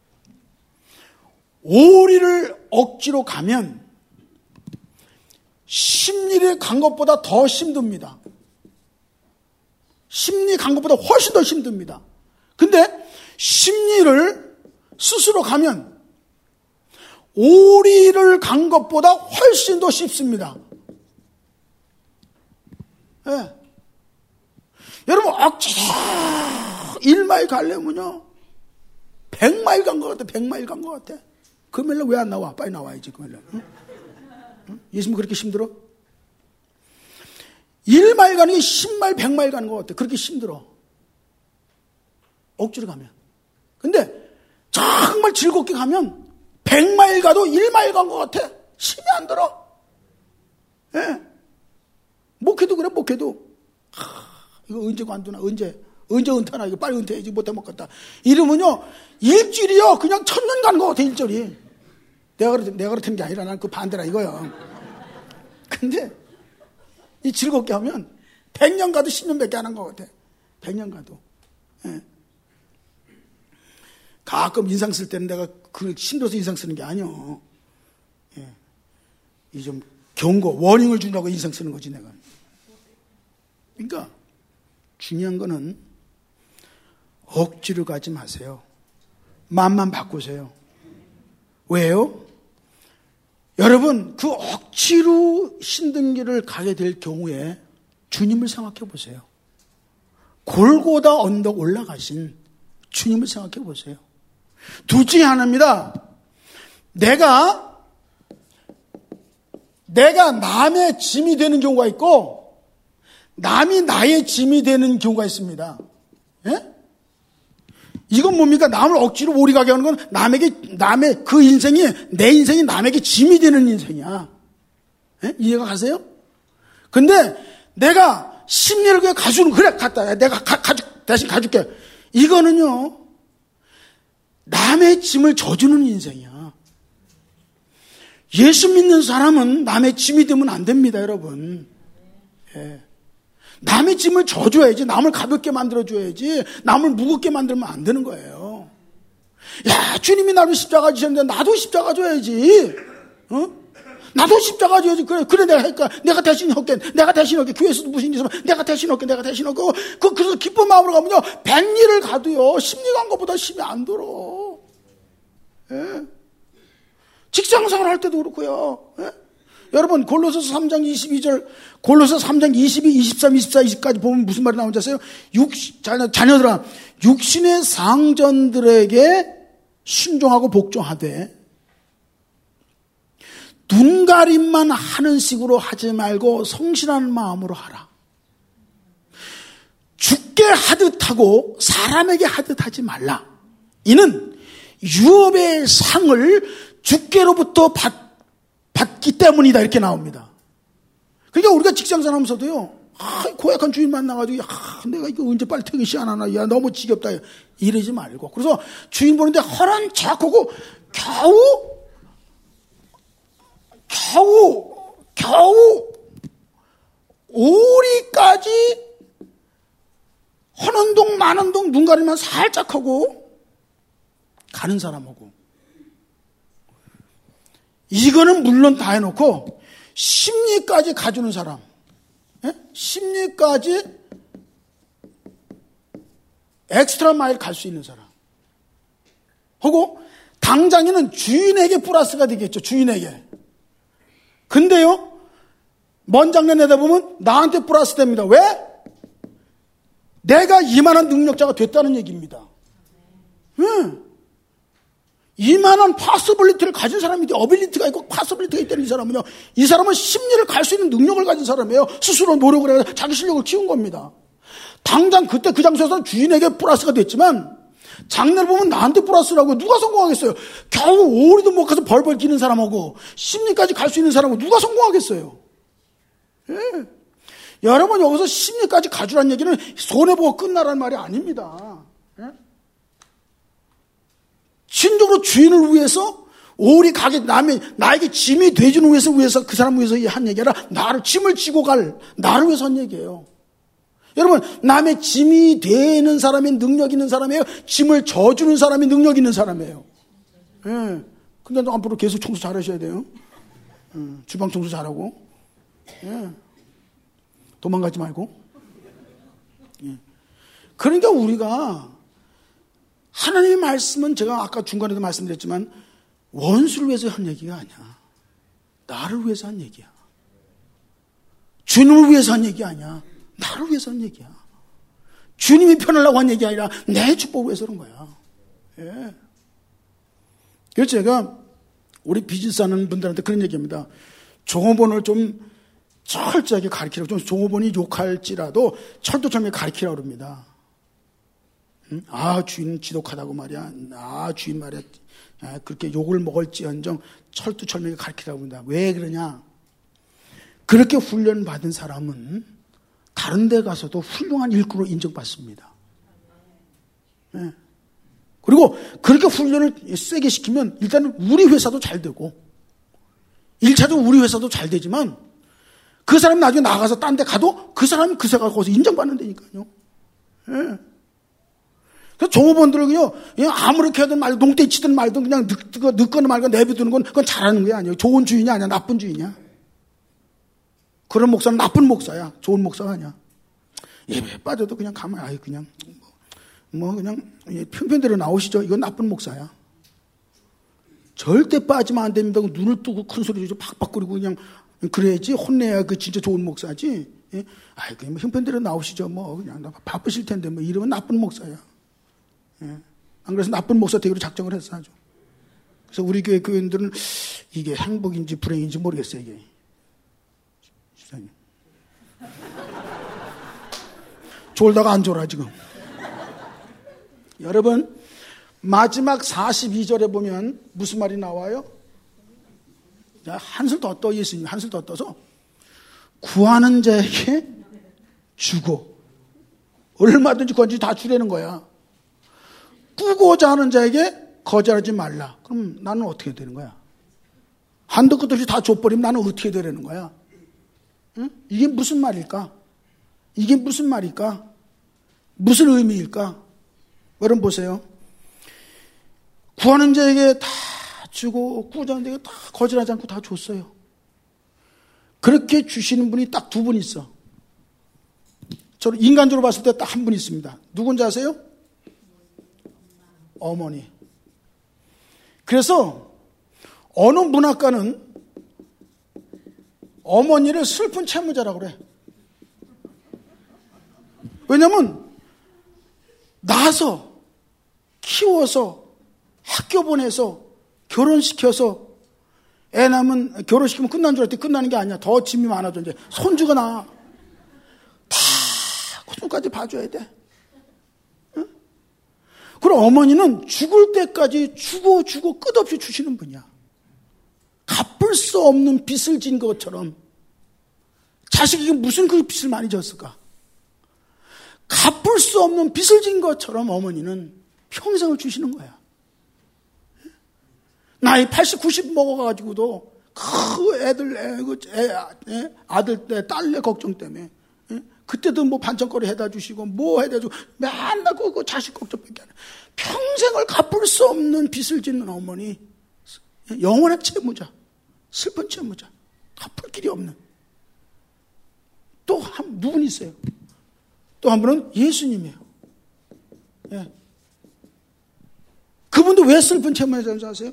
오리를 억지로 가면 심리를 간 것보다 더 힘듭니다. 심리 간 것보다 훨씬 더 힘듭니다. 근데 심리를 스스로 가면 오리를 간 것보다 훨씬 더 쉽습니다. 예. 여러분, 억지로 1마일 가려면요, 100마일 간 것 같아, 100마일 간 것 같아. 금요일날 왜 안 나와? 빨리 나와야지, 금요일날. 응? 응? 예수님 그렇게 힘들어? 1마일 가는 게 10마일, 100마일 가는 것 같아. 그렇게 힘들어. 억지로 가면. 근데 정말 즐겁게 가면 100마일 가도 1마일 간 것 같아. 힘이 안 들어. 예. 목회도 그래, 목회도. 이거 언제 관두나, 언제 은퇴하나, 이거 빨리 은퇴해야지, 못해 먹겠다. 이러면요, 일주일이요, 그냥 1000년 가는 것 같아, 일주일이. 내가 그렇다는 게 아니라 난 그 반대라 이거야. 근데, 이 즐겁게 하면 100년 가도 10년밖에 안 한 것 같아. 100년 가도. 예. 가끔 인상 쓸 때는 내가 그 힘들어서 인상 쓰는 게 아니요. 예. 이 좀 경고, 워닝을 주려고 인상 쓰는 거지, 내가. 그러니까, 중요한 거는 억지로 가지 마세요. 마음만 바꾸세요. 왜요? 여러분, 그 억지로 힘든 길을 가게 될 경우에 주님을 생각해 보세요. 골고다 언덕 올라가신 주님을 생각해 보세요. 둘 중에 하나입니다. 내가 남의 짐이 되는 경우가 있고, 남이 나의 짐이 되는 경우가 있습니다. 예? 이건 뭡니까? 남을 억지로 오리 가게 하는 건 남의 그 인생이, 내 인생이 남에게 짐이 되는 인생이야. 예? 이해가 가세요? 근데 내가 심리를 그냥 가주는, 그래, 갔다. 내가 대신 가줄게. 이거는요, 남의 짐을 져주는 인생이야. 예수 믿는 사람은 남의 짐이 되면 안 됩니다, 여러분. 예. 남의 짐을 져줘야지, 남을 가볍게 만들어줘야지, 남을 무겁게 만들면 안 되는 거예요. 야, 주님이 나를 십자가 지셨는데 나도 십자가 져야지. 어? 나도 십자가 져야지. 그래, 내가 할까? 내가 대신 할게. 교회에서도 무슨 일 있으면 내가 대신 할게. 그래서 기쁜 마음으로 가면요, 100리를 가도요, 심리 간 것보다 힘이 안 들어. 예? 직장생활 할 때도 그렇고요. 예? 여러분, 골로새서 3장 22절, 골로새서 3장 22, 23, 24, 20까지 보면 무슨 말이 나오는지 아세요? 자녀들아, 육신의 상전들에게 순종하고 복종하되 눈가림만 하는 식으로 하지 말고 성실한 마음으로 하라. 죽게 하듯 하고 사람에게 하듯 하지 말라. 이는 유업의 상을 주께로부터 받기 때문이다. 이렇게 나옵니다. 그러니까 우리가 직장생활 하면서도요, 고약한 주인 만나가지고, 내가 이거 언제 빨리 퇴근 시간 하나, 야, 너무 지겹다. 이러지 말고. 그래서 주인 보는데 허란 척하고 겨우 오리까지 허는 동 마는 동 눈 가리만 살짝 하고 가는 사람하고, 이거는 물론 다 해놓고 심리까지 가주는 사람, 예? 심리까지 엑스트라 마일 갈 수 있는 사람 하고, 당장에는 주인에게 플러스가 되겠죠. 주인에게. 근데요, 먼 장면 내다보면 나한테 플러스 됩니다. 왜? 내가 이만한 능력자가 됐다는 얘기입니다. 이만한 파서빌리티를 가진 사람인데, 어빌리티가 있고 파서빌리티가 있다는 이 사람은요, 이 사람은 심리를 갈 수 있는 능력을 가진 사람이에요. 스스로 노력을 해서 자기 실력을 키운 겁니다. 당장 그때 그 장소에서는 주인에게 플러스가 됐지만, 장래를 보면 나한테 플러스라고. 누가 성공하겠어요? 겨우 오리도 못 가서 벌벌 기는 사람하고 심리까지 갈 수 있는 사람하고 누가 성공하겠어요? 예. 여러분, 여기서 심리까지 가주라는 얘기는 손해보고 끝나라는 말이 아닙니다. 예? 진정으로 주인을 위해서, 오리 가게, 나에게 짐이 되주는 위해서 그 사람 위해서 한 얘기 아니라, 나를 짐을 지고 갈, 나를 위해서 한 얘기예요. 여러분, 남의 짐이 되는 사람이 능력 있는 사람이에요? 짐을 져주는 사람이 능력 있는 사람이에요? 예. 근데 앞으로 계속 청소 잘하셔야 돼요. 주방 청소 잘하고. 예. 도망가지 말고. 예. 그러니까 우리가 하나님의 말씀은, 제가 아까 중간에도 말씀드렸지만, 원수를 위해서 한 얘기가 아니야. 나를 위해서 한 얘기야. 주님을 위해서 한 얘기 아니야. 나를 위해서 한 얘기야. 주님이 편하려고 한 얘기 아니라 내 축복을 위해서 그런 거야. 예. 그래서 제가 우리 비즈니스 하는 분들한테 그런 얘기합니다. 종업원을 좀 철저하게 가르치라고. 좀 종업원이 욕할지라도 철두철미하게 가르치라고 그럽니다. 응? 아, 주인 지독하다고 말이야. 아, 주인 말이야. 그렇게 욕을 먹을지언정 철두철미하게 가르치라고 합니다. 왜 그러냐? 그렇게 훈련받은 사람은 다른 데 가서도 훌륭한 일꾼으로 인정받습니다. 네. 그리고 그렇게 훈련을 세게 시키면 일단은 우리 회사도 잘 되고 1차적으로 우리 회사도 잘 되지만 그 사람이 나중에 나가서 딴 데 가도 그 사람이 그 회사가 거기서 인정받는다니까요. 네. 그래서 종업원들을 그냥 아무렇게 하든 말든 농대 치든 말든 그냥 늦거나 말거나 내비두는 건 그건 잘하는 게 아니에요. 좋은 주인이 아니야. 나쁜 주인이야. 그런 목사는 나쁜 목사야. 좋은 목사가 아니야. 예배에 빠져도 그냥 가만히 그냥 그냥 편편대로 나오시죠. 이건 나쁜 목사야. 절대 빠지면 안 됩니다. 눈을 뜨고 큰 소리 좀 팍팍거리고 그냥 그래야지 혼내야 그 진짜 좋은 목사지. 예? 그냥 형편대로 나오시죠. 그냥 바쁘실 텐데 이러면 나쁜 목사야. 예. 안 그래서 나쁜 목사 되기로 작정을 했어 아주. 그래서 우리 교회 교인들은 이게 행복인지 불행인지 모르겠어요 이게. 시장님. 졸다가 안 졸아 지금. 여러분 마지막 42절에 보면 무슨 말이 나와요? 한술 더 떠. 예수님 한술 더 떠서 구하는 자에게 주고 얼마든지 건지 다 주려는 거야. 꾸고자 하는 자에게 거절하지 말라. 그럼 나는 어떻게 되는 거야? 한도 끝도 없이 다 줘버리면 나는 어떻게 되려는 거야? 응? 이게 무슨 말일까? 이게 무슨 말일까? 무슨 의미일까? 여러분 보세요. 구하는 자에게 다 주고 꾸고자 하는 자에게 다 거절하지 않고 다 줬어요. 그렇게 주시는 분이 딱 두 분 있어. 저는 인간적으로 봤을 때 딱 한 분 있습니다. 누군지 아세요? 어머니. 그래서 어느 문학가는 어머니를 슬픈 채무자라고 그래. 왜냐하면 낳아서 키워서 학교 보내서 결혼시켜서 애 낳으면 결혼시키면 끝난 줄 알았더니 끝나는 게 아니야. 더 짐이 많아져. 이제 손주가 나와. 다 고통까지 봐줘야 돼. 응? 그리고 어머니는 죽을 때까지 주고 끝없이 주시는 분이야. 갚을 수 없는 빚을 진 것처럼. 자식에게 무슨 그 빚을 많이 졌을까? 갚을 수 없는 빚을 진 것처럼 어머니는 평생을 주시는 거야. 나이 80, 90 먹어가지고도 그 아들, 딸내 걱정 때문에 그때도 반찬거리 해다 주시고 해다 주고 맨날 그 자식 걱정밖에 안 해. 평생을 갚을 수 없는 빚을 짓는 어머니, 영원한 채무자, 슬픈 채무자, 갚을 길이 없는. 또 누구 분 있어요? 또 한 분은 예수님이에요. 예. 그분도 왜 슬픈 채무자인지 아세요?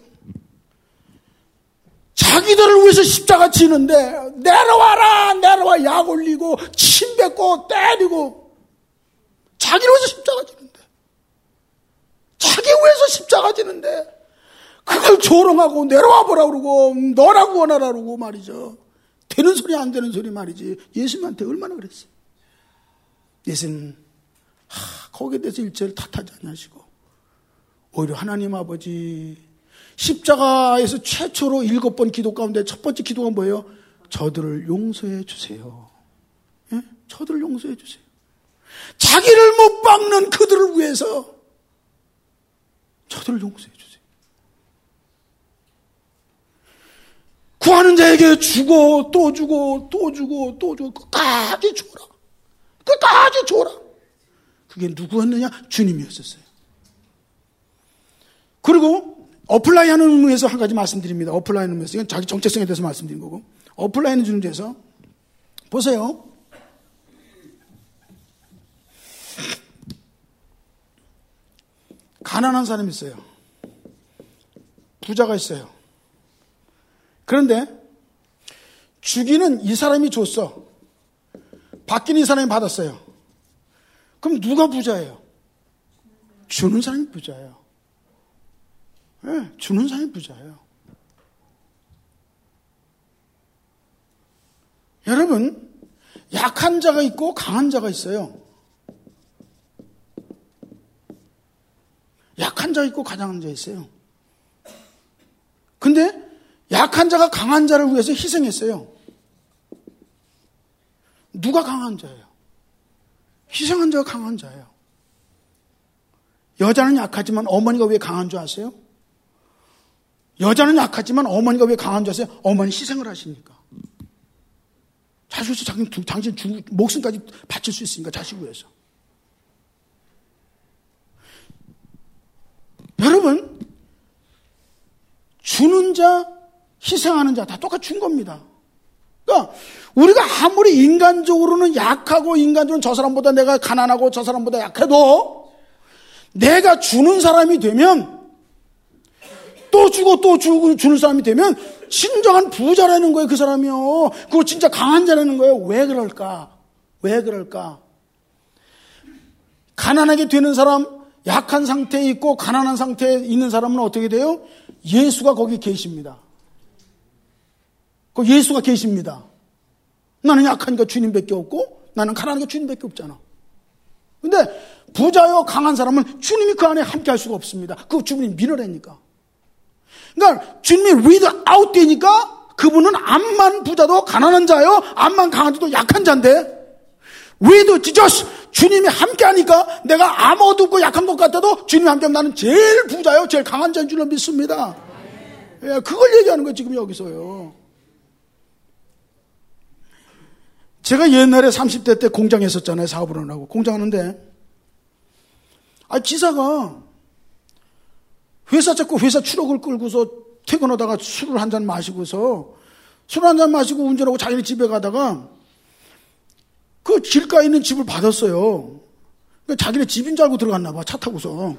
자기들을 위해서 십자가 지는데 내려와 약 올리고 침 뱉고 때리고 자기를 위해서 십자가 지는데 자기 위해서 십자가 지는데 그걸 조롱하고 내려와 보라 그러고 너라고 원하라 그러고 말이죠. 되는 소리 안 되는 소리 말이지. 예수님한테 얼마나 그랬어요. 예수님 거기에 대해서 일체를 탓하지 않으시고 오히려 하나님 아버지 십자가에서 최초로 7번 기도 가운데 첫 번째 기도가 뭐예요? 저들을 용서해 주세요. 예? 저들을 용서해 주세요. 자기를 못 박는 그들을 위해서 저들을 용서해 주세요. 구하는 자에게 주고 또 주고 또 주고 또 주고 끝까지 줘라. 끝까지 줘라. 그게 누구였느냐? 주님이었었어요. 그리고 어플라이 하는 의미에서 한 가지 말씀드립니다. 어플라이 하는 의미에서 이건 자기 정체성에 대해서 말씀드린 거고 어플라이 하는 의미에서 보세요. 가난한 사람이 있어요. 부자가 있어요. 그런데 주기는 이 사람이 줬어. 받기는 이 사람이 받았어요. 그럼 누가 부자예요? 주는 사람이 부자예요. 네, 주는 사람이 부자예요. 여러분, 약한 자가 있고 강한 자가 있어요. 약한 자 있고 강한 자 있어요. 근데 약한 자가 강한 자를 위해서 희생했어요. 누가 강한 자예요? 희생한 자가 강한 자예요. 여자는 약하지만 어머니가 왜 강한 줄 아세요? 여자는 약하지만 어머니가 왜 강한 줄 아세요? 어머니 희생을 하시니까. 자식 위해서 당신 목숨까지 바칠 수 있으니까, 자식 위해서. 여러분, 주는 자, 희생하는 자 다 똑같이 준 겁니다. 그러니까 우리가 아무리 인간적으로는 약하고 인간적으로는 저 사람보다 내가 가난하고 저 사람보다 약해도 내가 주는 사람이 되면, 또 주고 또 주고 주는 사람이 되면 진정한 부자라는 거예요, 그 사람이요. 그거 진짜 강한 자라는 거예요. 왜 그럴까? 왜 그럴까? 가난하게 되는 사람, 약한 상태에 있고 가난한 상태에 있는 사람은 어떻게 돼요? 예수가 거기 계십니다. 그 예수가 계십니다. 나는 약하니까 주님밖에 없고 나는 가난하니까 주님밖에 없잖아. 근데 부자요 강한 사람은 주님이 그 안에 함께 할 수가 없습니다. 그 주님이 밀어내니까. 그러니까 주님이 리드 아웃 되니까 그분은 암만 부자도 가난한 자요, 암만 강한 자도 약한 자인데, 리드 지저스 주님이 함께 하니까 내가 아무것도 없고 약한 것 같아도 주님이 함께 하면 나는 제일 부자요, 제일 강한 자인 줄로 믿습니다. 예, 그걸 얘기하는 거예요, 지금 여기서요. 제가 옛날에 30대 때 공장 했었잖아요. 사업을 하고 공장 하는데, 지사가 회사 자꾸 회사 추럭을 끌고서 퇴근하다가 술을 한 잔 마시고서 술 한 잔 마시고 운전하고 자기네 집에 가다가 그 길가에 있는 집을 받았어요. 자기네 집인 줄 알고 들어갔나 봐, 차 타고서.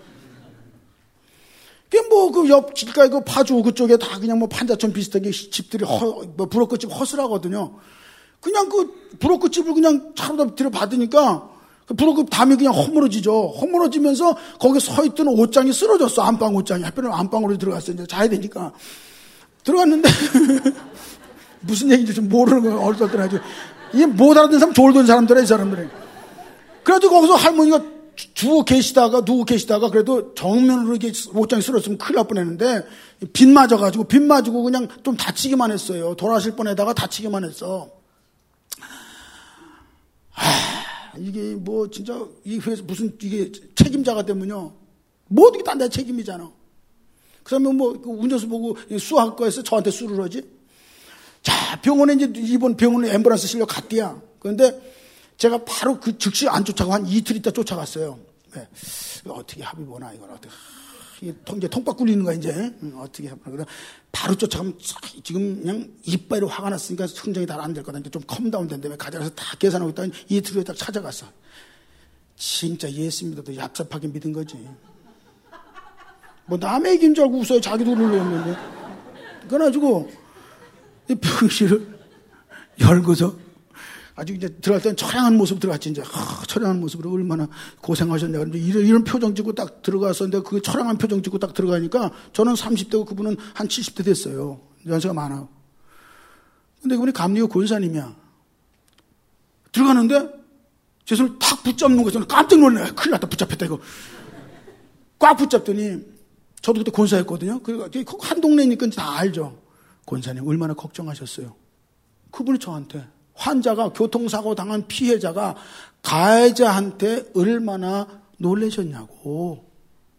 그 옆 길가에 그 파주 그쪽에 다 그냥 뭐 판자촌 비슷하게 집들이 브로커집 허술하거든요. 그냥 그 브로커 집을 그냥 차로 들여받으니까 그 브로커 담이 그냥 허물어지죠. 허물어지면서 거기 서 있던 옷장이 쓰러졌어. 안방 옷장이. 하필이면 안방으로 들어갔어. 이제 자야 되니까. 들어갔는데 무슨 얘기인지 좀 모르는 거예요. 어렸을 아주. 이게 못 알아듣는 사람, 졸던 사람들이야, 이 사람들이. 그래도 거기서 할머니가 누워 계시다가 그래도 정면으로 이렇게 옷장이 쓰러졌으면 큰일 날 뻔했는데 빗 맞아가지고 그냥 좀 다치기만 했어요. 돌아가실 뻔에다가 다치기만 했어. 이게 뭐 진짜 이 회사 무슨 이게 책임자가 되면요, 모든 게 다 내 책임이잖아. 그 사람은 뭐 운전수 보고 수학과에서 저한테 술을 하지. 자, 병원에 이제 이번 병원에 앰뷸런스 실려 갔대야. 그런데 제가 바로 그 즉시 안 쫓아가고 한 이틀 있다 쫓아갔어요. 네. 어떻게 합의 보나 이걸 어떻게 이제 통박 굴리는 거야 이제. 어떻게 해보나. 그래 바로 쫓아가면 지금 그냥 이빨이 화가 났으니까 흥정이 다 안 될 거다. 좀 컴다운 된다며 가져가서 다 계산하고 있다가 이틀 후에 딱 찾아갔어. 진짜 예수 믿어도 얍삽하게 믿은 거지. 뭐 남의 얘기인 줄 알고 웃어요. 자기도 놀랐는데. 그래가지고 이 병실을 열고서 아주 이제 들어갈 때는 처량한 모습 들어갔지. 이제 처량한 모습으로 얼마나 고생하셨냐. 그런데 이런 표정 짓고 딱 들어갔었는데 그 처량한 표정 짓고 딱 들어가니까 저는 30대고 그분은 한 70대 됐어요. 연세가 많아. 근데 그분이 감리교 권사님이야. 들어가는데 제 손을 탁 붙잡는 거죠. 깜짝 놀래. 큰일 났다. 붙잡혔다 이거. 꽉 붙잡더니 저도 그때 권사였거든요. 그리고 한 동네니까 다 알죠. 권사님 얼마나 걱정하셨어요. 그분이 저한테 환자가 교통사고 당한 피해자가 가해자한테 얼마나 놀라셨냐고.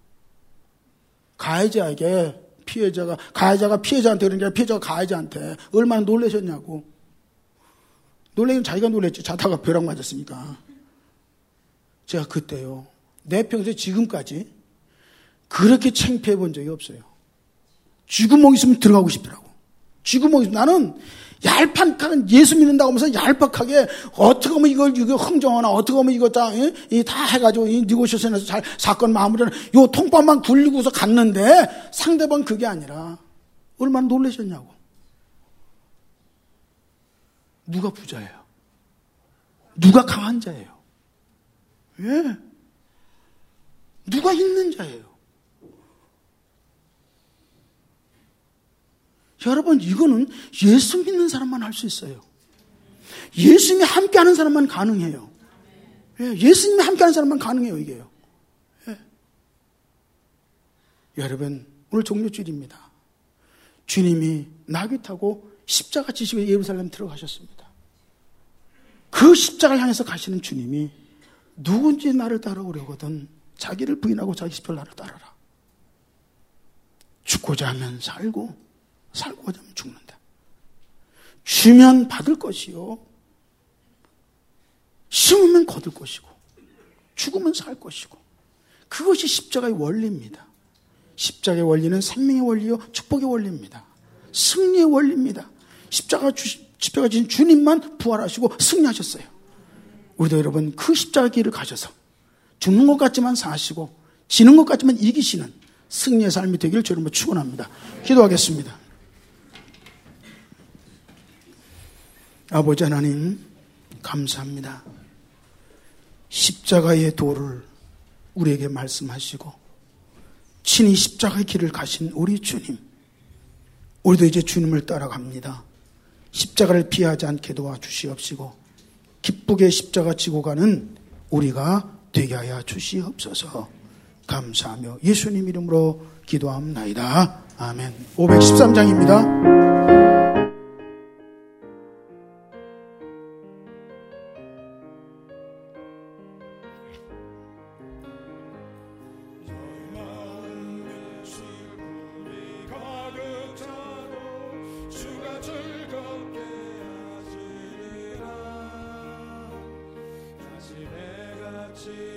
가해자가 피해자한테 그런 게 아니라 피해자가 가해자한테 얼마나 놀라셨냐고. 놀라긴 자기가 놀랬지. 자다가 벼락 맞았으니까. 제가 그때요, 내 평소에 지금까지 그렇게 창피해 본 적이 없어요. 쥐구멍 있으면 들어가고 싶더라고. 쥐구멍이. 나는 얄팍한 예수 믿는다고 하면서 얄팍하게 어떻게 하면 이거 흥정하나, 어떻게 하면 이거 다 해가지고 니고시에이션에서 잘 사건 마무리하나, 요 통밥만 굴리고서 갔는데 상대방 그게 아니라 얼마나 놀라셨냐고. 누가 부자예요? 누가 강한 자예요? 예. 누가 있는 자예요? 여러분, 이거는 예수 믿는 사람만 할 수 있어요. 예수님이 함께하는 사람만 가능해요. 예, 예수님이 함께하는 사람만 가능해요, 이게요. 예. 여러분, 오늘 종료주일입니다. 주님이 나귀 타고 십자가 지시고 예루살렘 들어가셨습니다. 그 십자가를 향해서 가시는 주님이 누군지 나를 따라오려거든 자기를 부인하고 자기 십자가를 나를 따라라. 죽고자 하면 살고, 살고자 하면 죽는다. 주면 받을 것이요, 심으면 거둘 것이고, 죽으면 살 것이고, 그것이 십자가의 원리입니다. 십자가의 원리는 생명의 원리요, 축복의 원리입니다. 승리의 원리입니다. 십자가 지신 주님만 부활하시고 승리하셨어요. 우리도 여러분 그 십자가 길을 가셔서 죽는 것 같지만 사시고 지는 것 같지만 이기시는 승리의 삶이 되기를 주님으로 축원합니다. 기도하겠습니다. 아버지 하나님, 감사합니다. 십자가의 도를 우리에게 말씀하시고 친히 십자가의 길을 가신 우리 주님, 우리도 이제 주님을 따라갑니다. 십자가를 피하지 않게 도와주시옵시고 기쁘게 십자가 지고 가는 우리가 되게 하여 주시옵소서. 감사하며 예수님 이름으로 기도합나이다. 아멘. 513장입니다. 즐겁게 하시리라. 다시 내가